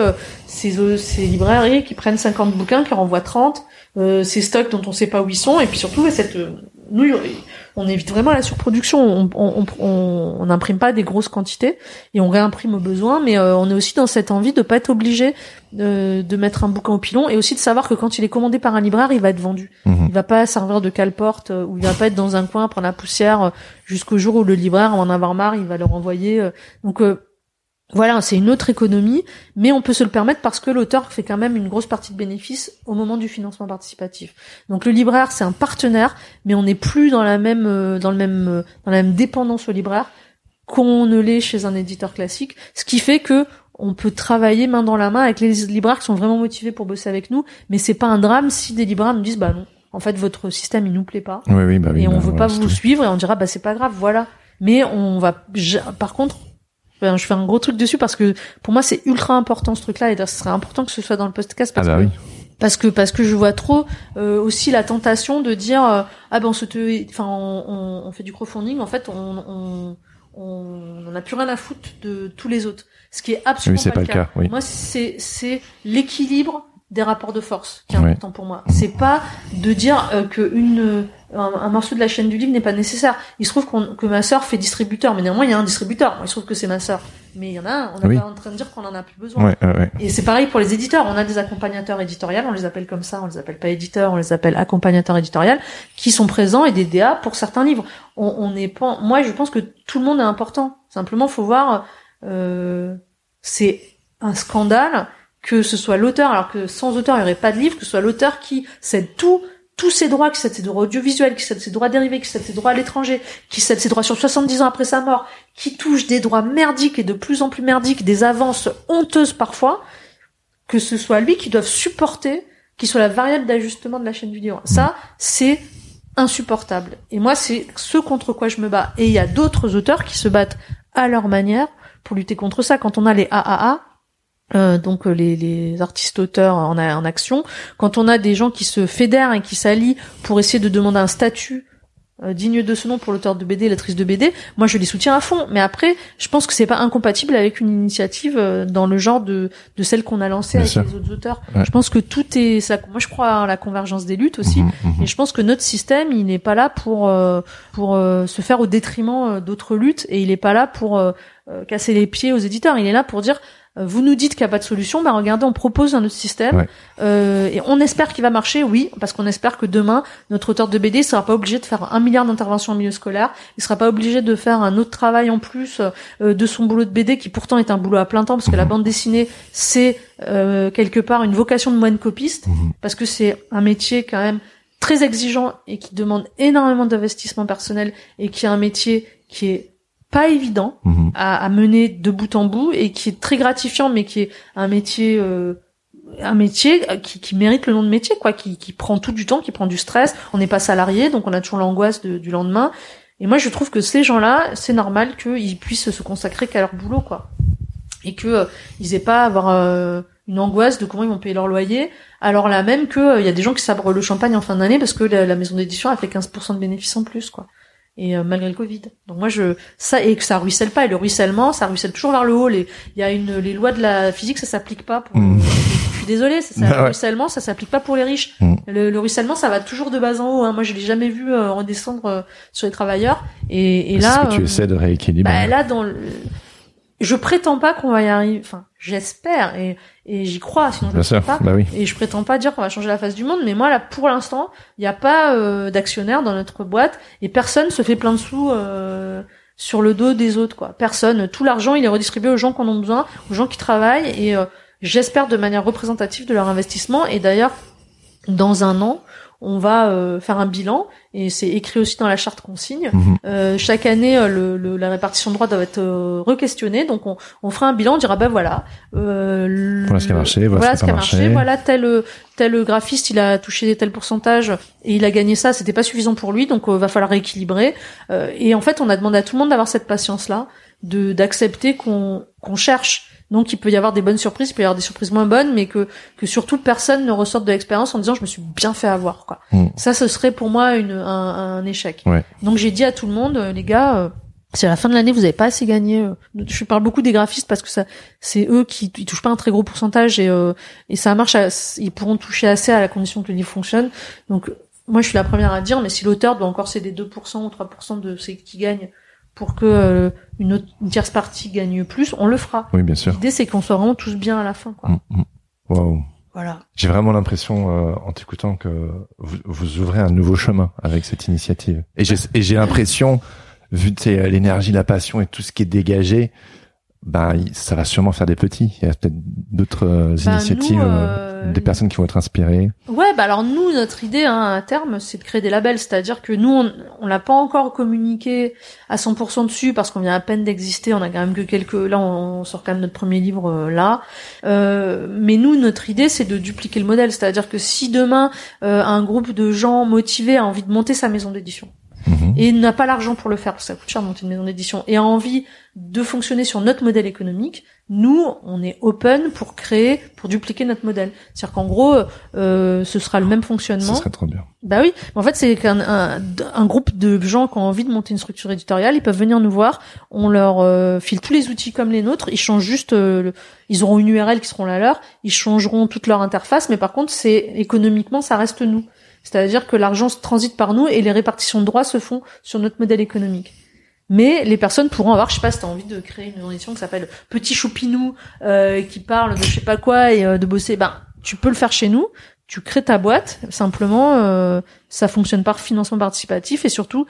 ces librairies qui prennent 50 bouquins, qui renvoient 30, ces stocks dont on sait pas où ils sont, et puis surtout nous, on évite vraiment la surproduction. On n'imprime pas des grosses quantités et on réimprime au besoin, mais on est aussi dans cette envie de pas être obligé de mettre un bouquin au pilon, et aussi de savoir que quand il est commandé par un libraire, il va être vendu. Il va pas servir de cale-porte, ou il va pas être dans un coin prendre la poussière jusqu'au jour où le libraire va en avoir marre, il va le renvoyer. Donc voilà, c'est une autre économie, mais on peut se le permettre parce que l'auteur fait quand même une grosse partie de bénéfices au moment du financement participatif. Donc le libraire, c'est un partenaire, mais on n'est plus dans la même dépendance au libraire qu'on ne l'est chez un éditeur classique, ce qui fait que on peut travailler main dans la main avec les libraires qui sont vraiment motivés pour bosser avec nous, mais c'est pas un drame si des libraires nous disent bah non, en fait votre système il nous plaît pas, et on veut pas vous suivre, et on dira bah c'est pas grave, voilà. Mais par contre, je fais un gros truc dessus parce que pour moi c'est ultra important ce truc-là, et ce serait important que ce soit dans le podcast parce que je vois trop aussi la tentation de dire on fait du crowdfunding, en fait on n'a plus rien à foutre de tous les autres, ce qui est absolument pas le cas. Oui. Moi c'est l'équilibre des rapports de force qui est important pour moi. C'est pas de dire que un morceau de la chaîne du livre n'est pas nécessaire. Il se trouve que ma sœur fait distributeur, mais néanmoins il y a un distributeur. Il se trouve que c'est ma sœur, mais il y en a un. On n'est pas en train de dire qu'on en a plus besoin. Et c'est pareil pour les éditeurs. On a des accompagnateurs éditoriaux, on les appelle comme ça, on les appelle pas éditeurs, on les appelle accompagnateurs éditoriaux, qui sont présents et des DA pour certains livres. On n'est pas. Moi, je pense que tout le monde est important. Simplement, faut voir. C'est un scandale que ce soit l'auteur, alors que sans auteur il n'y aurait pas de livre, que ce soit l'auteur qui cède tous ses droits, qui cède ses droits audiovisuels, qui cède ses droits dérivés, qui cède ses droits à l'étranger, qui cède ses droits sur 70 ans après sa mort, qui touche des droits merdiques et de plus en plus merdiques, des avances honteuses parfois, que ce soit lui qui doive supporter, qui soit la variable d'ajustement de la chaîne du livre. Ça, c'est insupportable. Et moi, c'est ce contre quoi je me bats. Et il y a d'autres auteurs qui se battent à leur manière pour lutter contre ça. Quand on a les AAA, donc les artistes-auteurs en action, quand on a des gens qui se fédèrent et qui s'allient pour essayer de demander un statut digne de ce nom pour l'auteur de BD et l'autrice de BD, moi je les soutiens à fond. Mais après, je pense que c'est pas incompatible avec une initiative dans le genre de celle qu'on a lancée avec les autres auteurs. Ouais. Je pense que tout est ça. Moi je crois à la convergence des luttes aussi, et je pense que notre système il n'est pas là pour se faire au détriment d'autres luttes, et il est pas là pour casser les pieds aux éditeurs. Il est là pour dire vous nous dites qu'il n'y a pas de solution, bah regardez, on propose un autre système, et on espère qu'il va marcher, oui, parce qu'on espère que demain, notre auteur de BD ne sera pas obligé de faire 1 milliard d'interventions en milieu scolaire, il sera pas obligé de faire un autre travail en plus de son boulot de BD, qui pourtant est un boulot à plein temps, parce que la bande dessinée, c'est quelque part une vocation de moine copiste, parce que c'est un métier quand même très exigeant et qui demande énormément d'investissement personnel, et qui est un métier qui est pas évident à mener de bout en bout, et qui est très gratifiant, mais qui est un métier qui mérite le nom de métier, quoi, qui prend tout du temps, qui prend du stress. On n'est pas salarié, donc on a toujours l'angoisse du lendemain. Et moi, je trouve que ces gens-là, c'est normal qu'ils puissent se consacrer qu'à leur boulot, quoi, et que ils aient pas à avoir une angoisse de comment ils vont payer leur loyer, alors là même que il y a des gens qui sabrent le champagne en fin d'année parce que la maison d'édition a fait 15% de bénéfices en plus, quoi. Et malgré le Covid. Donc moi ça, et que ça ruisselle pas, et le ruissellement, ça ruisselle toujours vers le haut. Il y a les lois de la physique, ça s'applique pas pour je suis désolée, le ruissellement, ça s'applique pas pour les riches. Le ruissellement, ça va toujours de bas en haut, hein. Moi je l'ai jamais vu redescendre sur les travailleurs, et là
c'est ce que tu essaies de rééquilibrer.
Là je prétends pas qu'on va y arriver, enfin j'espère, et j'y crois, sinon je ne sais pas. Et je prétends pas dire qu'on va changer la face du monde, mais moi là pour l'instant il n'y a pas d'actionnaires dans notre boîte, et personne se fait plein de sous sur le dos des autres, quoi. Personne, tout l'argent il est redistribué aux gens qui en ont besoin, aux gens qui travaillent, et j'espère de manière représentative de leur investissement. Et d'ailleurs dans 1 an on va faire un bilan, et c'est écrit aussi dans la charte qu'on signe. Chaque année, la répartition de droits doit être re-questionnée, donc on fera un bilan, on dira voilà
ce qui a marché,
voilà ce qui a marché, voilà tel graphiste il a touché tel pourcentage et il a gagné ça, c'était pas suffisant pour lui, donc va falloir rééquilibrer. Et en fait, on a demandé à tout le monde d'avoir cette patience-là, d'accepter qu'on cherche. Donc il peut y avoir des bonnes surprises, il peut y avoir des surprises moins bonnes, mais que surtout personne ne ressorte de l'expérience en disant je me suis bien fait avoir, quoi. Ça, ce serait pour moi un échec. Donc j'ai dit à tout le monde, les gars, si à la fin de l'année vous avez pas assez gagné, je parle beaucoup des graphistes parce que ça, c'est eux qui ils touchent pas un très gros pourcentage, et ça marche, ils pourront toucher assez à la condition que le livre fonctionne. Donc moi je suis la première à dire, mais si l'auteur doit encore céder 2% ou 3% de ce qu'il gagne pour que une tierce partie gagne plus, on le fera.
Oui, bien sûr.
L'idée, c'est qu'on soit vraiment tous bien à la fin, quoi.
Waouh.
Voilà.
J'ai vraiment l'impression, en t'écoutant, que vous ouvrez un nouveau chemin avec cette initiative. Et j'ai l'impression, vu l'énergie, la passion et tout ce qui est dégagé, ça va sûrement faire des petits. Il y a peut-être d'autres initiatives, des personnes qui vont être inspirées.
Ouais, alors nous, notre idée, à terme, c'est de créer des labels. C'est-à-dire que nous, on l'a pas encore communiqué à 100% dessus parce qu'on vient à peine d'exister. On a quand même que là, on sort quand même notre premier livre, là. Mais nous, notre idée, c'est de dupliquer le modèle. C'est-à-dire que si demain, un groupe de gens motivés a envie de monter sa maison d'édition, et n'a pas l'argent pour le faire, parce que ça coûte cher de monter une maison d'édition, et a envie de fonctionner sur notre modèle économique, nous, on est open pour dupliquer notre modèle. C'est-à-dire qu'en gros, ce sera le même fonctionnement.
Ça serait trop bien.
Bah oui. En fait, c'est un groupe de gens qui ont envie de monter une structure éditoriale, ils peuvent venir nous voir, on leur file tous les outils comme les nôtres, ils changent juste, ils auront une URL qui seront la leur, ils changeront toute leur interface, mais par contre, économiquement, ça reste nous. C'est-à-dire que l'argent transite par nous et les répartitions de droits se font sur notre modèle économique. Mais les personnes pourront avoir, je sais pas, si t'as envie de créer une maison d'édition qui s'appelle Petit Choupinou, qui parle de je sais pas quoi et de bosser, tu peux le faire chez nous, tu crées ta boîte, simplement, ça fonctionne par financement participatif et surtout,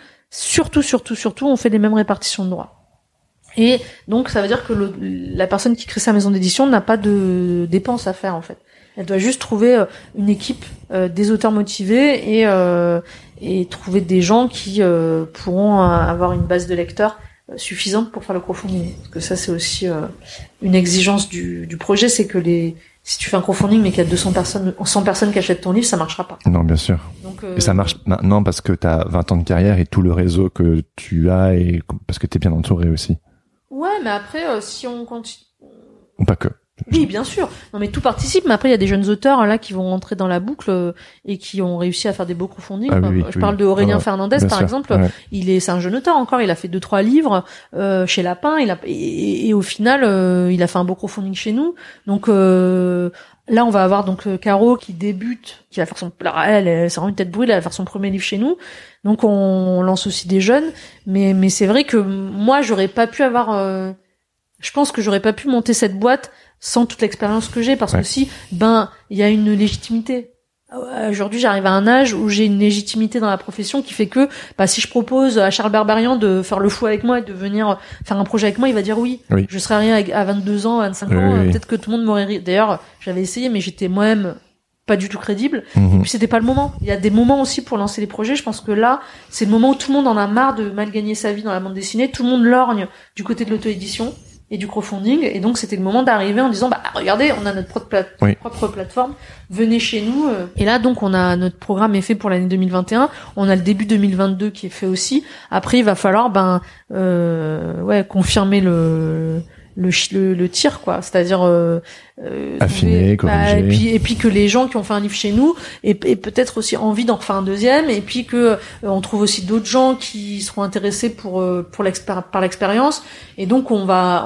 on fait les mêmes répartitions de droits. Et donc, ça veut dire que la personne qui crée sa maison d'édition n'a pas de dépenses à faire, en fait. Elle doit juste trouver une équipe, des auteurs motivés et trouver des gens qui pourront avoir une base de lecteurs suffisante pour faire le crowdfunding. Parce que ça, c'est aussi une exigence du projet, c'est que si tu fais un crowdfunding mais qu'il y a 100 personnes qui achètent ton livre, ça marchera pas.
Non, bien sûr. Donc, et ça marche maintenant parce que t'as 20 ans de carrière et tout le réseau que tu as et parce que t'es bien entouré aussi.
Ouais, mais après, si on continue...
Pas que.
Oui, bien sûr. Non, mais tout participe. Mais après, il y a des jeunes auteurs là qui vont rentrer dans la boucle et qui ont réussi à faire des beaux crowdfunding. Je parle de Aurélien Fernandez, par exemple. Ouais. C'est un jeune auteur encore. Il a fait 2-3 livres chez Lapin. Et au final, il a fait un beau crowdfunding chez nous. Donc là, on va avoir donc Caro qui débute, qui va faire elle c'est vraiment une tête brûlée, elle va faire son premier livre chez nous. Donc on lance aussi des jeunes. Mais c'est vrai que moi, j'aurais pas pu avoir. Je pense que j'aurais pas pu monter cette boîte sans toute l'expérience que j'ai, parce que il y a une légitimité. Aujourd'hui, j'arrive à un âge où j'ai une légitimité dans la profession qui fait que, si je propose à Charles Berberian de faire le fou avec moi et de venir faire un projet avec moi, il va dire oui. Je serais rien à 22 ans, 25 ans, peut-être que tout le monde m'aurait ri. D'ailleurs, j'avais essayé, mais j'étais moi-même pas du tout crédible. Et puis c'était pas le moment. Il y a des moments aussi pour lancer les projets. Je pense que là, c'est le moment où tout le monde en a marre de mal gagner sa vie dans la bande dessinée. Tout le monde lorgne du côté de l'auto-édition et du crowdfunding, et donc c'était le moment d'arriver en disant regardez, on a notre propre plateforme, venez chez nous. Et là donc notre programme est fait pour l'année 2021, on a le début 2022 qui est fait aussi. Après il va falloir confirmer le tir, quoi, c'est-à-dire
affiner, corriger,
et puis que les gens qui ont fait un livre chez nous et peut-être aussi envie d'en refaire un deuxième, et puis que on trouve aussi d'autres gens qui seront intéressés par l'expérience, et donc on a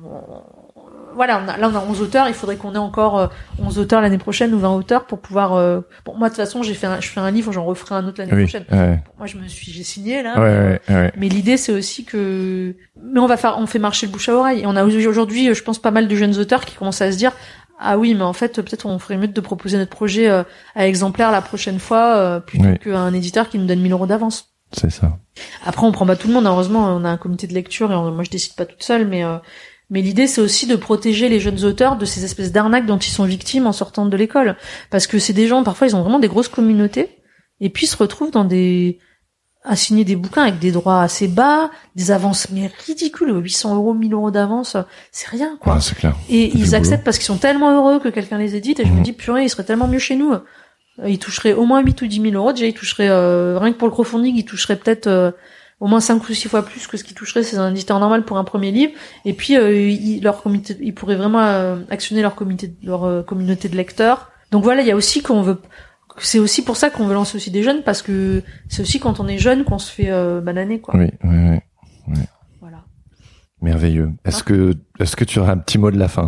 11 auteurs, il faudrait qu'on ait encore 11 auteurs l'année prochaine ou 20 auteurs pour pouvoir moi de toute façon je fais un livre, j'en referai un autre l'année prochaine. Moi j'ai signé là. Mais l'idée c'est aussi que on fait marcher le bouche à oreille, et on a aujourd'hui je pense pas mal de jeunes auteurs qui commencent à se dire ah oui, mais en fait peut-être on ferait mieux de proposer notre projet à exemplaire la prochaine fois plutôt qu'un éditeur qui nous donne 1 000 € d'avance.
C'est ça.
Après on prend pas tout le monde, heureusement on a un comité de lecture et moi je décide pas toute seule, mais l'idée, c'est aussi de protéger les jeunes auteurs de ces espèces d'arnaques dont ils sont victimes en sortant de l'école. Parce que c'est des gens, parfois, ils ont vraiment des grosses communautés, et puis ils se retrouvent à signer des bouquins avec des droits assez bas, des avances mais ridicules, 800 €, 1 000 € d'avance, c'est rien, quoi.
Ah, c'est clair.
Et ils acceptent parce qu'ils sont tellement heureux que quelqu'un les édite, et je me dis, purée, ils seraient tellement mieux chez nous. Ils toucheraient au moins 8 ou 10 000 €, déjà ils toucheraient, rien que pour le crowdfunding, ils toucheraient peut-être au moins 5 ou 6 fois plus que ce qu'ils toucheraient c'est un éditeur normal pour un premier livre. Et puis ils pourraient vraiment actionner leur communauté de lecteurs. Donc voilà, il y a aussi c'est aussi pour ça qu'on veut lancer aussi des jeunes, parce que c'est aussi quand on est jeune qu'on se fait bananer, quoi.
Oui.
Voilà.
Merveilleux. Est-ce que tu auras un petit mot de la fin?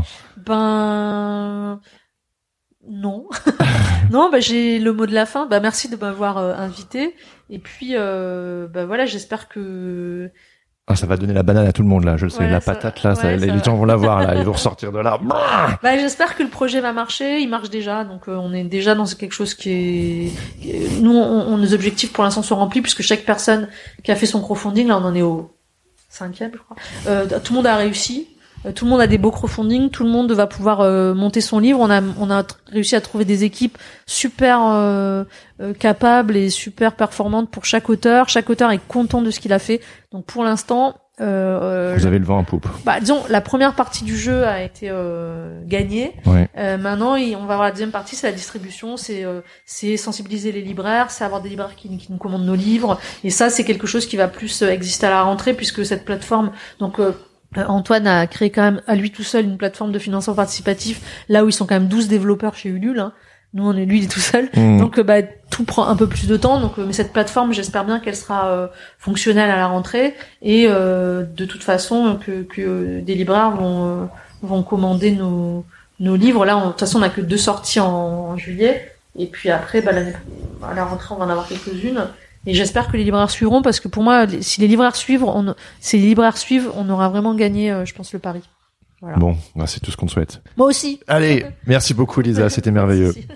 Non. Non, j'ai le mot de la fin. Merci de m'avoir invité. Et puis, j'espère que...
Ah, ça va donner la banane à tout le monde, là. Je le sais, la patate, là, les gens vont la voir, là. Ils vont ressortir de là.
J'espère que le projet va marcher. Il marche déjà. Donc, on est déjà dans quelque chose qui est... Nous, nos objectifs, pour l'instant, sont remplis, puisque chaque personne qui a fait son crowdfunding, là, on en est au 5e, je crois. Tout le monde a réussi. Tout le monde a des beaux crowdfunding, tout le monde va pouvoir monter son livre. On a réussi à trouver des équipes super capables et super performantes pour chaque auteur. Chaque auteur est content de ce qu'il a fait. Donc pour l'instant,
Vous avez le vent en poupe.
Disons, la première partie du jeu a été gagnée.
Ouais.
Maintenant, on va avoir la deuxième partie, c'est la distribution, c'est sensibiliser les libraires, c'est avoir des libraires qui nous commandent nos livres. Et ça, c'est quelque chose qui va plus exister à la rentrée, puisque cette plateforme, donc Antoine a créé quand même à lui tout seul une plateforme de financement participatif, là où ils sont quand même 12 développeurs chez Ulule. Hein. Nous, lui, il est tout seul. Donc, tout prend un peu plus de temps. Donc, mais cette plateforme, j'espère bien qu'elle sera fonctionnelle à la rentrée. Et de toute façon, que des libraires vont commander nos livres. Là, de toute façon, on n'a que 2 sorties en juillet. Et puis après, à la rentrée, on va en avoir quelques-unes. Et j'espère que les libraires suivront, parce que pour moi, si les libraires suivent, on aura vraiment gagné, je pense, le pari. Voilà.
Bon, c'est tout ce qu'on te souhaite.
Moi aussi.
Allez, merci beaucoup Lisa, c'était merveilleux.
Merci.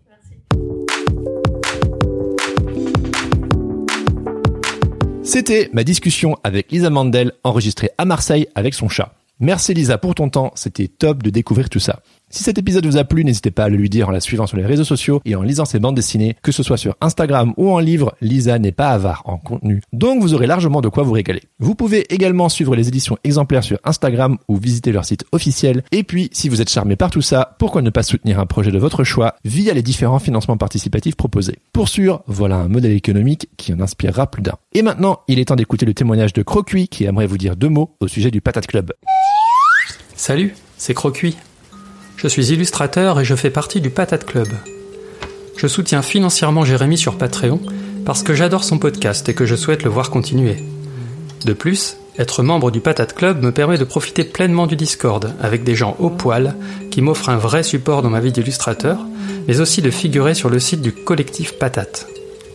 C'était ma discussion avec Lisa Mandel, enregistrée à Marseille avec son chat. Merci Lisa pour ton temps, c'était top de découvrir tout ça. Si cet épisode vous a plu, n'hésitez pas à le lui dire en la suivant sur les réseaux sociaux et en lisant ses bandes dessinées, que ce soit sur Instagram ou en livre, Lisa n'est pas avare en contenu. Donc vous aurez largement de quoi vous régaler. Vous pouvez également suivre les éditions exemplaires sur Instagram ou visiter leur site officiel. Et puis, si vous êtes charmé par tout ça, pourquoi ne pas soutenir un projet de votre choix via les différents financements participatifs proposés. Pour sûr, voilà un modèle économique qui en inspirera plus d'un. Et maintenant, il est temps d'écouter le témoignage de Crocuit qui aimerait vous dire 2 mots au sujet du Patate Club.
Salut, c'est Crocuit. Je suis illustrateur et je fais partie du Patate Club. Je soutiens financièrement Jérémy sur Patreon parce que j'adore son podcast et que je souhaite le voir continuer. De plus, être membre du Patate Club me permet de profiter pleinement du Discord avec des gens au poil qui m'offrent un vrai support dans ma vie d'illustrateur, mais aussi de figurer sur le site du collectif Patate.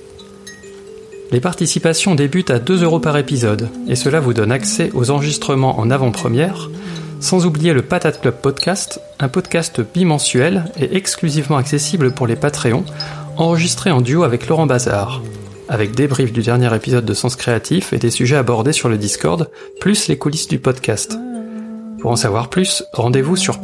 Les participations débutent à 2 € par épisode et cela vous donne accès aux enregistrements en avant-première, sans oublier le Patate Club Podcast, un podcast bimensuel et exclusivement accessible pour les Patreons, enregistré en duo avec Laurent Bazar, avec débrief du dernier épisode de Sens Créatif et des sujets abordés sur le Discord, plus les coulisses du podcast. Pour en savoir plus, rendez-vous sur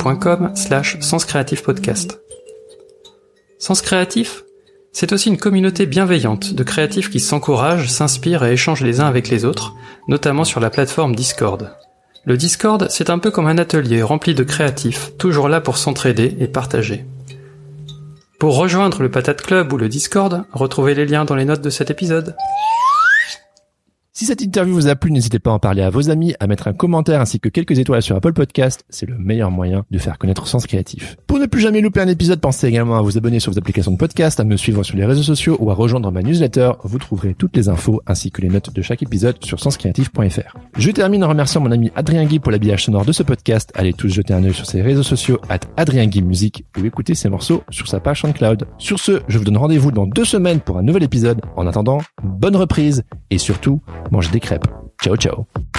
patreon.com/senscreatifpodcast. Sens Créatif, c'est aussi une communauté bienveillante de créatifs qui s'encouragent, s'inspirent et échangent les uns avec les autres, notamment sur la plateforme Discord. Le Discord, c'est un peu comme un atelier rempli de créatifs, toujours là pour s'entraider et partager. Pour rejoindre le Patate Club ou le Discord, retrouvez les liens dans les notes de cet épisode.
Si cette interview vous a plu, n'hésitez pas à en parler à vos amis, à mettre un commentaire ainsi que quelques étoiles sur Apple Podcast. C'est le meilleur moyen de faire connaître Sens Créatif. Pour ne plus jamais louper un épisode, pensez également à vous abonner sur vos applications de podcast, à me suivre sur les réseaux sociaux ou à rejoindre ma newsletter. Vous trouverez toutes les infos ainsi que les notes de chaque épisode sur senscreatif.fr. Je termine en remerciant mon ami Adrien Guy pour l'habillage sonore de ce podcast. Allez tous jeter un œil sur ses réseaux sociaux @AdrienGuy_Music ou écouter ses morceaux sur sa page SoundCloud. Sur ce, je vous donne rendez-vous dans 2 semaines pour un nouvel épisode. En attendant, bonne reprise et surtout, mangez des crêpes. Ciao ciao.